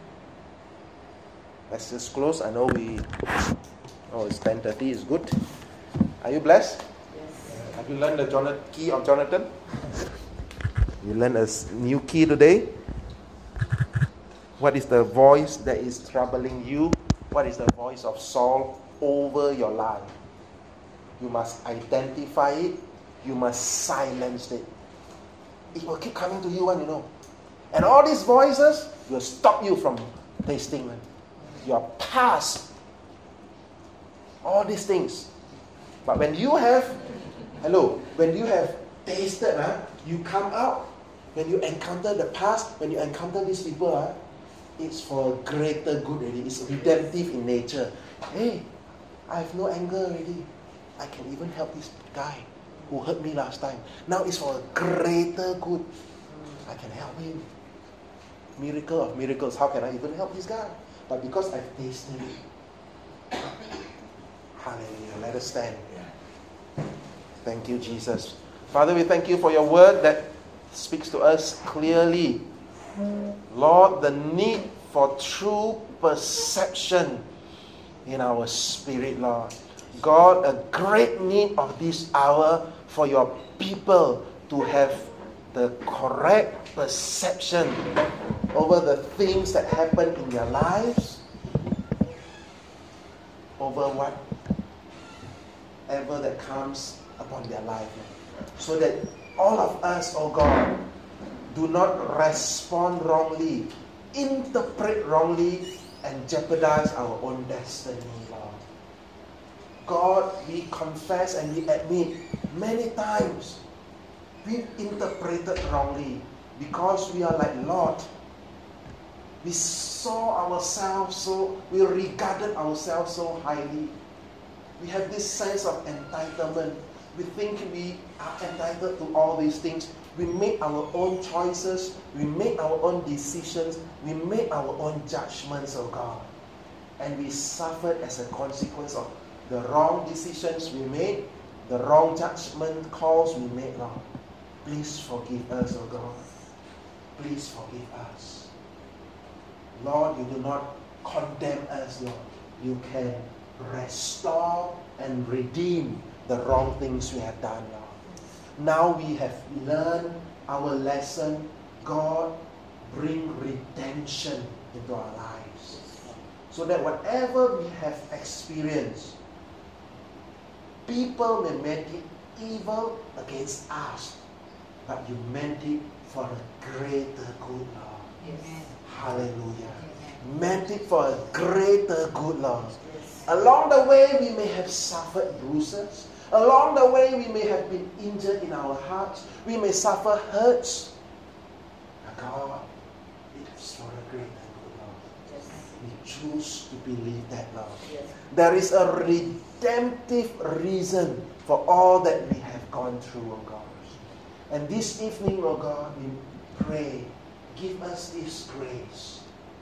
Let's just close. I know we... Oh, it's ten thirty. It's good. Are you blessed? Yes. Have you learned the Jonathan, key of Jonathan? You learned a new key today. What is the voice that is troubling you? What is the voice of Saul over your life? You must identify it. You must silence it. It will keep coming to you, and you know. And all these voices will stop you from tasting your past. All these things. But when you have, hello, when you have tasted, huh, you come out. When you encounter the past, when you encounter these people, huh, it's for greater good already. It's redemptive in nature. Hey, I have no anger already. I can even help this guy who hurt me last time. Now it's for greater good. I can help him. Miracle of miracles. How can I even help this guy? But because I've tasted it. Hallelujah. Let us stand. Thank you, Jesus. Father, we thank you for your word that speaks to us clearly. Lord, the need for true perception in our spirit, Lord. God, a great need of this hour for your people to have the correct perception over the things that happen in their lives, over whatever that comes upon their life. So that all of us, oh God, do not respond wrongly, interpret wrongly, and jeopardize our own destiny, Lord. God, we confess and we admit many times we interpreted wrongly because we are like Lot. We saw ourselves so, we regarded ourselves so highly. We have this sense of entitlement. We think we are entitled to all these things. We make our own choices. We make our own decisions. We make our own judgments, oh God. And we suffered as a consequence of the wrong decisions we made, the wrong judgment calls we made, Lord. Please forgive us, oh God. Please forgive us. Lord, you do not condemn us, Lord. You can restore and redeem the wrong things we have done, Lord. Now we have learned our lesson. God, bring redemption into our lives. So that whatever we have experienced, people may make it evil against us, but you meant it for a greater good, Lord. Yes. Hallelujah. Yes. Meant it for a greater good, Lord. Yes. Along the way, we may have suffered bruises. Along the way, we may have been injured in our hearts. We may suffer hurts. But God, it's for a greater good, Lord. Yes. We choose to believe that, Lord. Yes. There is a redemptive reason for all that we have gone through, oh God. And this evening, oh God, we pray, give us this grace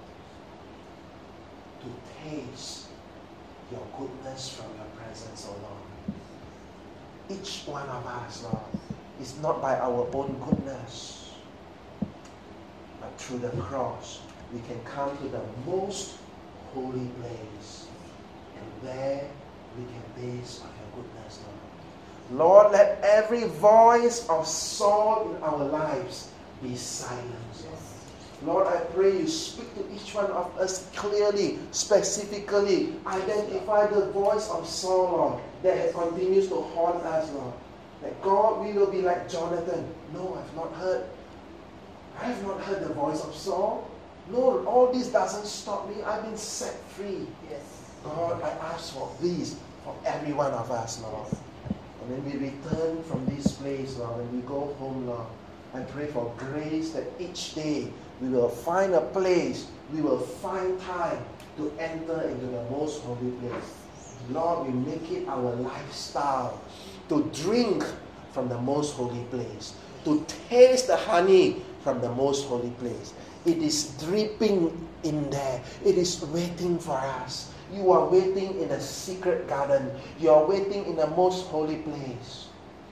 to taste your goodness from your presence, oh Lord. Each one of us, Lord, is not by our own goodness, but through the cross, we can come to the most holy place. And there we can taste of your goodness, Lord. Lord, let every voice of Saul in our lives be silenced. Lord, I pray you speak to each one of us clearly, specifically. Identify the voice of Saul, Lord, that continues to haunt us, Lord. That God, we will be like Jonathan. No, I've not heard. I have not heard the voice of Saul. Lord, all this doesn't stop me. I've been set free. Yes. God, I ask for this for every one of us, Lord. And when we return from this place, Lord, when we go home, Lord, I pray for grace that each day we will find a place, we will find time to enter into the most holy place. Lord, we make it our lifestyle to drink from the most holy place, to taste the honey from the most holy place. It is dripping in there. It is waiting for us. You are waiting in a secret garden. You are waiting in the most holy place.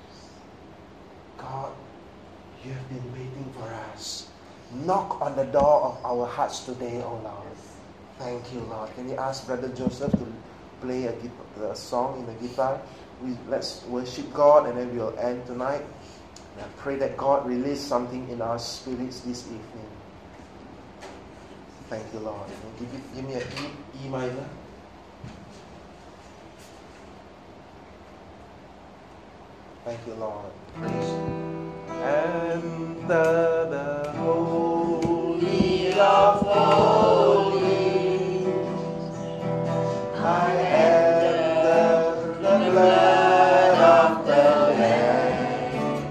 God, you have been waiting for us. Knock on the door of our hearts today, oh Lord. Thank you, Lord. Can you ask Brother Joseph to play a, a song in the guitar? We, let's worship God and then we'll end tonight. And I pray that God release something in our spirits this evening. Thank you, Lord. Give, it, give me an E, E minor. Thank you, Lord. Enter the holy of holies. I enter the blood of the Lamb.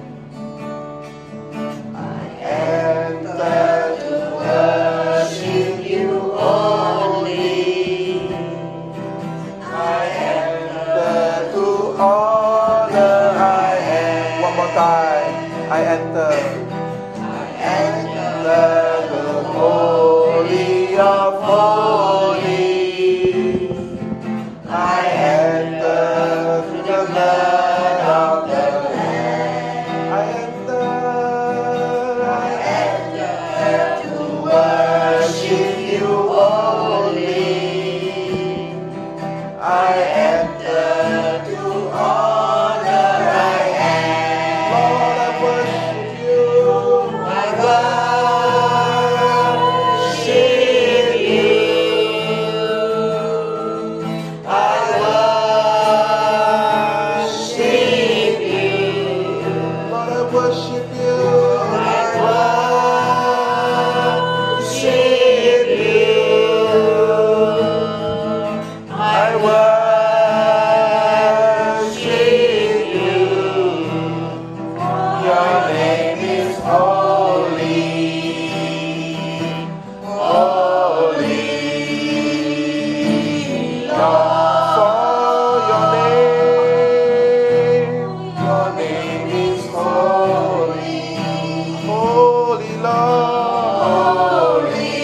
I enter to worship you only. I enter to honor. I am. One more time. I enter. I enter the holy of holies. I enter through the blood of the Lamb. I enter. I enter to worship you only. I enter to honor. I am. Lord, I worship you. I worship you. I worship you. Lord, I worship you. I worship you. I worship you. Your name is holy. Holy, Lord, for your name, your name is holy, holy Lord,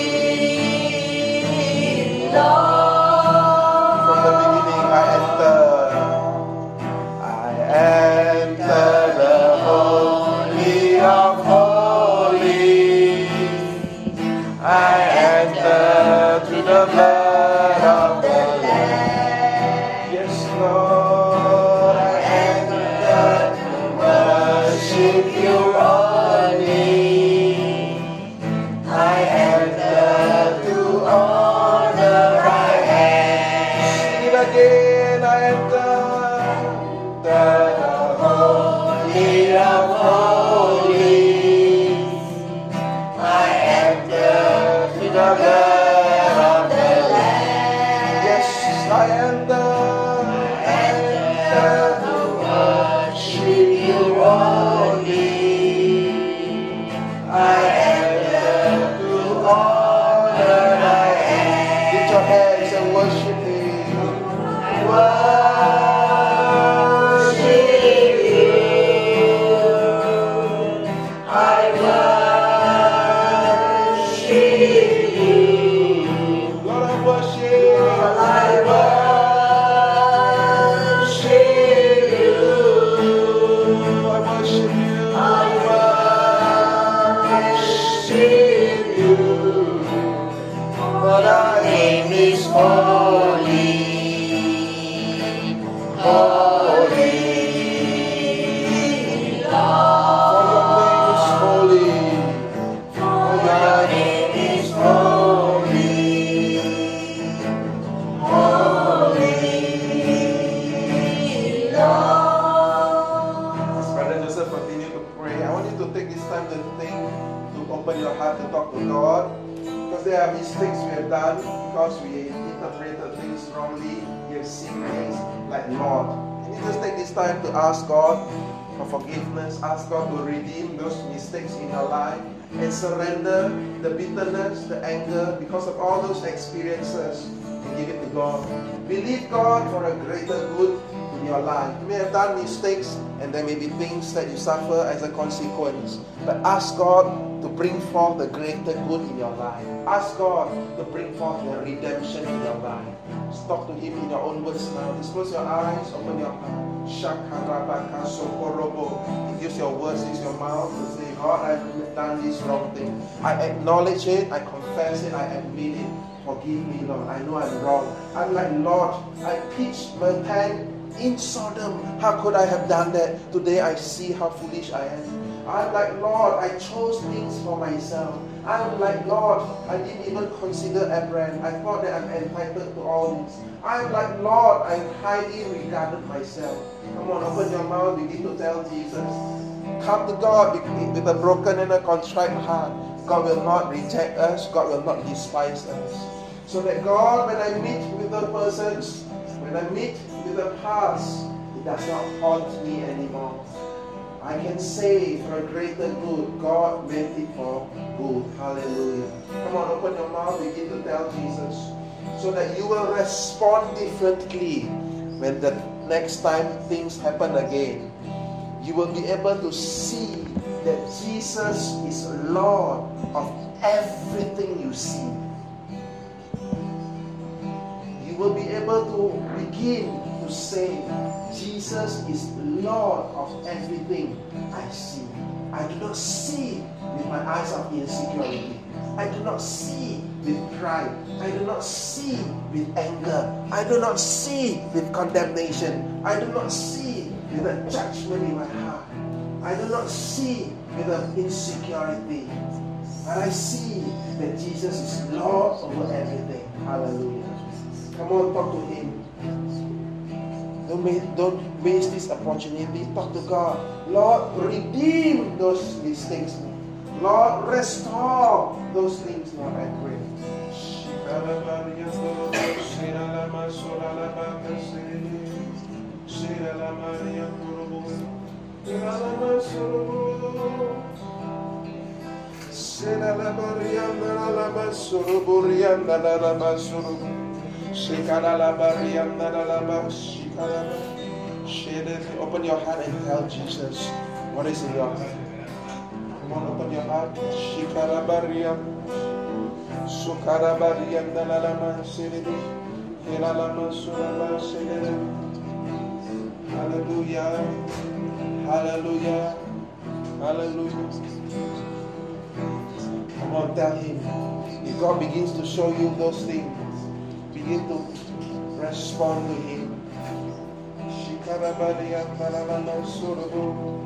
holy Lord. From the beginning I enter, I enter the holy of holies. I enter through the blood of the Lamb. Yes, Lord, I enter to worship you only. I enter to honor. I am. Sing it again. I enter the holy of holies. I enter through the blood of the Lamb. Yes, I enter. I enter to worship you only. I enter to honor. I am. Lift your hands and worship Him. Worship you. I worship you. Lord, I worship. I worship you. I worship you. I worship you. For thy name is holy. Holy. your heart to talk to God. Because there are mistakes we have done, because we interpreted things wrongly, we have seen things like Lord. You need to take this time to ask God for forgiveness, ask God to redeem those mistakes in your life, and surrender the bitterness, the anger, because of all those experiences, and give it to God. Believe God for a greater good in your life. You may have done mistakes, and there may be things that you suffer as a consequence. But ask God to bring forth the greater good in your life. Ask God to bring forth the redemption in your life. Just talk to Him in your own words now. Just close your eyes, open your heart. Shakarabaka sokorobo. Use your words, use your mouth to say, God, I've done this wrong thing. I acknowledge it, I confess it, I admit it. Forgive me, Lord. I know I'm wrong. I'm like, Lord, I pitched my tent in Sodom. How could I have done that? Today I see how foolish I am. I'm like, Lord, I chose things for myself. I'm like, Lord, I didn't even consider Abraham. I thought that I'm entitled to all this. I'm like, Lord, I highly regarded myself. Come on, open your mouth, begin to tell Jesus. Come to God with a broken and a contrite heart. God will not reject us. God will not despise us. So that God, when I meet with the persons, when I meet with the past, it does not haunt me anymore. I can say for a greater good, God meant it for good. Hallelujah. Come on, open your mouth, begin to tell Jesus, so that you will respond differently when the next time things happen again. You will be able to see that Jesus is Lord of everything you see. You will be able to begin to say, Jesus is Lord of everything I see. I do not see with my eyes of insecurity. I do not see with pride. I do not see with anger. I do not see with condemnation. I do not see with a judgment in my heart. I do not see with an insecurity. But I see that Jesus is Lord over everything. Hallelujah. Come on, talk to Him. Don't, make, don't waste this opportunity. Talk to God. Lord, redeem those mistakes. Lord, restore those things, Lord, I pray. Open your heart and tell Jesus what is in your heart. Come on, open your heart. Shikarabaria, Sukarabaria, Dalalama, Sidi, Hilalama, Suraba, Sidi. Hallelujah, Hallelujah, Hallelujah. Come on, tell Him. If God begins to show you those things, begin to respond to Him. Shikarabaria, Dalalama, Suraba.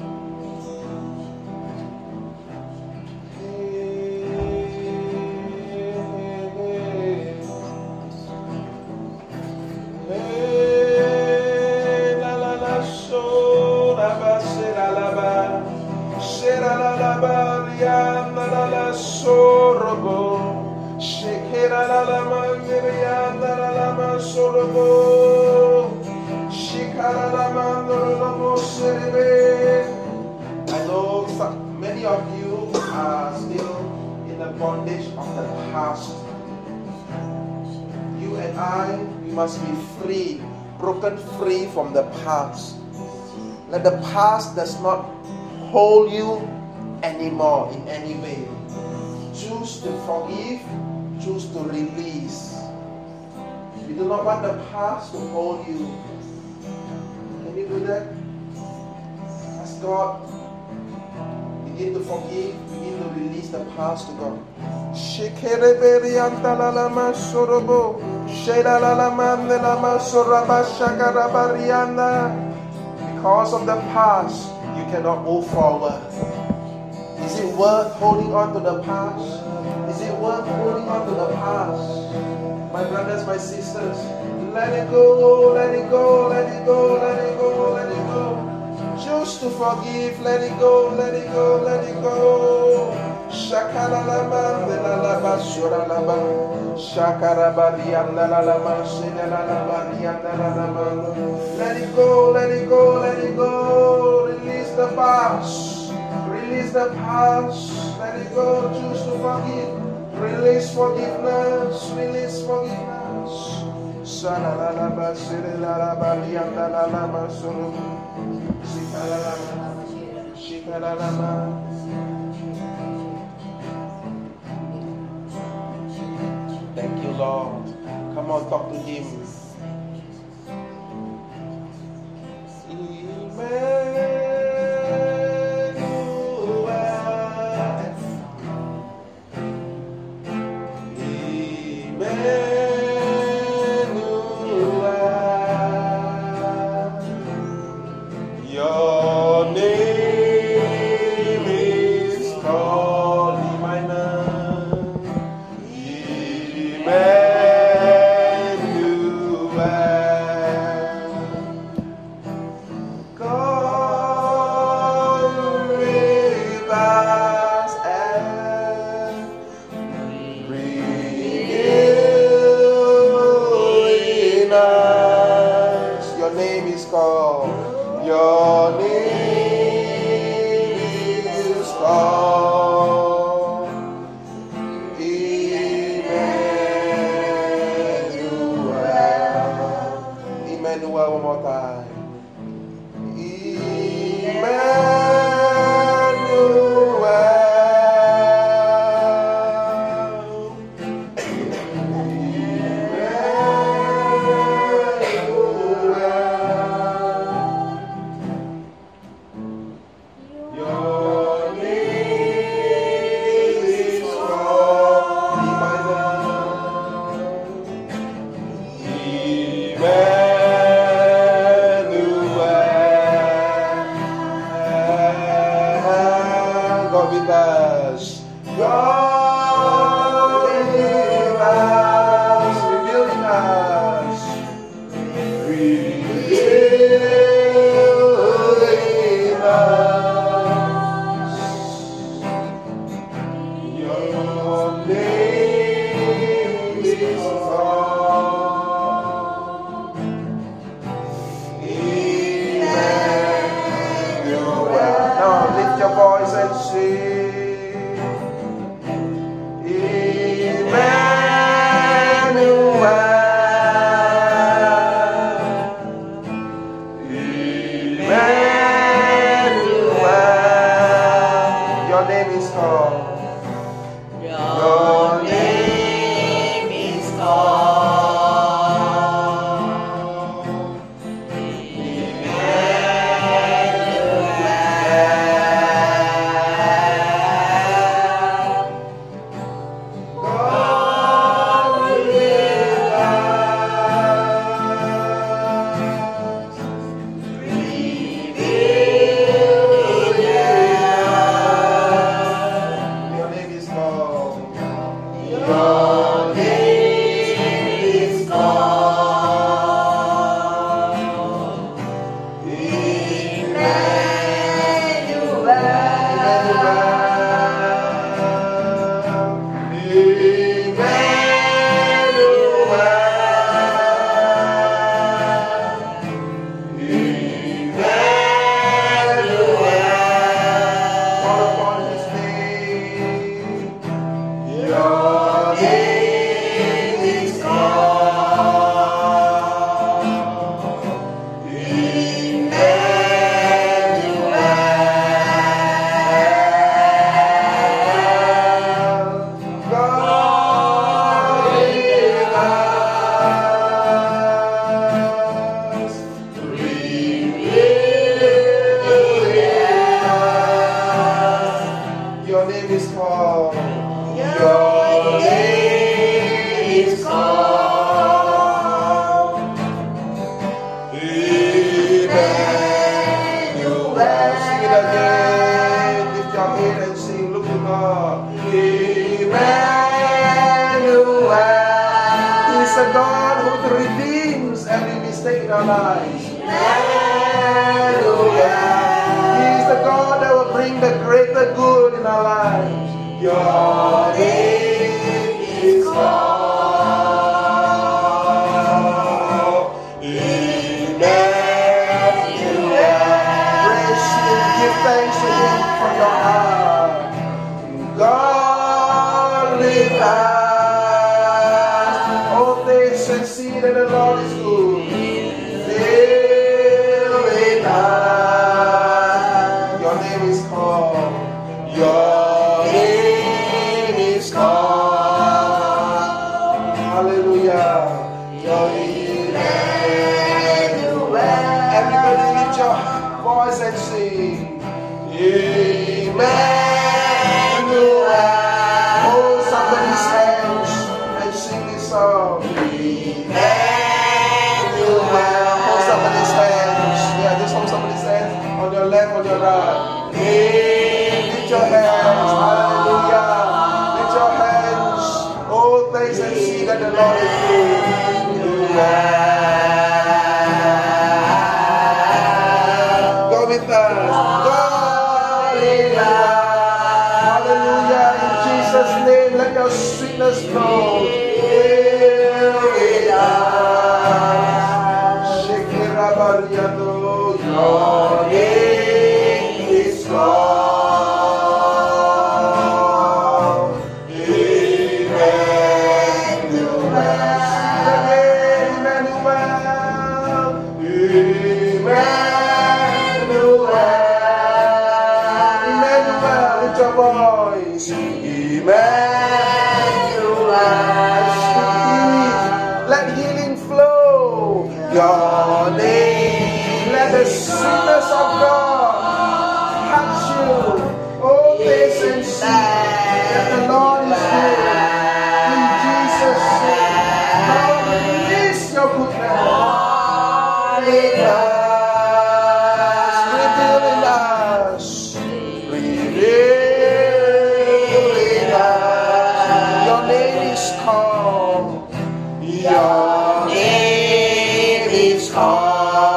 I know some, many of you are still in the bondage of the past. You and I, we must be free, broken free from the past. Let the past does not hold you anymore in any way. Choose to forgive, choose to release. You do not want the past to hold you. Can you do that? Ask God. Begin to forgive, begin to release the past to God. Because of the past, you cannot move forward. Is it worth holding on to the past? Is it worth holding on to the past? My brothers, my sisters, let it go, let it go, let it go, let it go, let it go. Choose to forgive, let it go, let it go, let it go. Shakaralama, Delalaba, Suralaba, Shakarabadiandalama, Sidalalabadiandalama. Let it go, let it go, let it go. Release the past. Release the past. Let it go. Choose to forgive. Release forgiveness. Release forgiveness. Sanalalaba, Sidalalabadiandalama, Suralaba. Shikaralama, Shikaralama. Thank you, Lord. Come on, talk to Him. Your name is called Emmanuel. God with us and reveal in us. Your name is called. Your name is called Emmanuel. Emmanuel, one more time. Hallelujah. He is the God that will bring the greater good in our lives. Your name is called Emmanuel. Praise Him, give thanks to Him from your heart. God with us. Oh, taste and see that the Lord is good. Fill with us. Your name is called. Your name is called. Hallelujah. Your Emmanuel. Everybody lift your voice and sing. Emmanuel. Hold somebody's hands and sing this song. Emmanuel. Hold somebody's hands. Yeah, just hold somebody's hands on your left, on your right. Lift your hands. Hallelujah. Lift your hands. Oh, thanks and see that the Lord is good. Go with us. God in us. Hallelujah. In Jesus' name, let your sweetness flow. Fill with us. Shekirabariado. Your name is called Emmanuel. Emmanuel. Emmanuel. Emmanuel, lift your voice. Emmanuel. Let healing flow. Your name. Let the sweetness of God touch you. Oh, taste and see that the Lord is good. In Jesus' name, Lord, release your goodness. In us, reveal in us, reveal in us. Your name is called. Your name is called.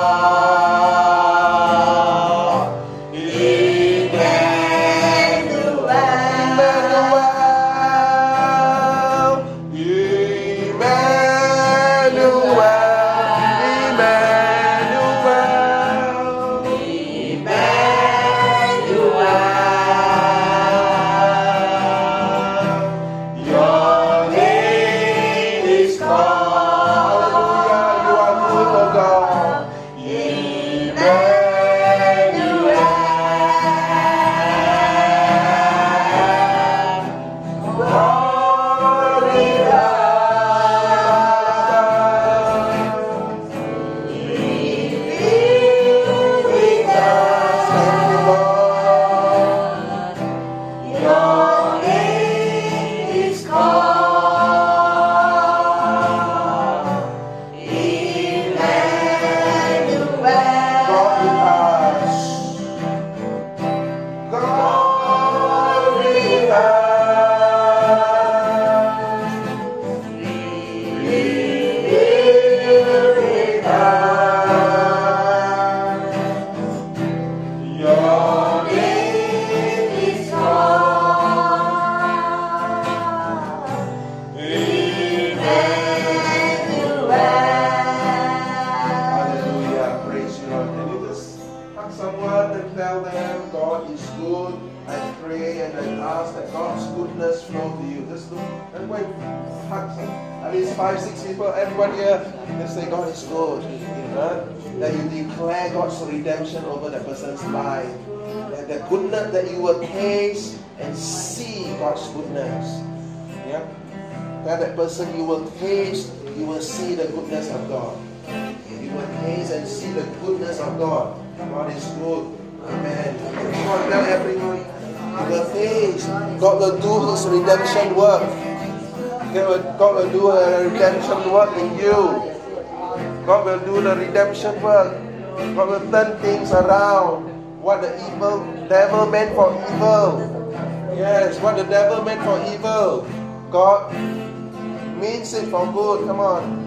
At least five, six people, everybody here, let's say God is good. You know? That you declare God's redemption over the person's life. That the goodness, that you will taste and see God's goodness. Yeah? That that person, you will taste, you will see the goodness of God. You will taste and see the goodness of God. God is good. Amen. Come on, tell everyone. You will taste. God will do His redemption work. God will, God will do a redemption work in you. God will do the redemption work. God will turn things around. What the evil devil meant for evil. Yes, what the devil meant for evil, God means it for good. Come on.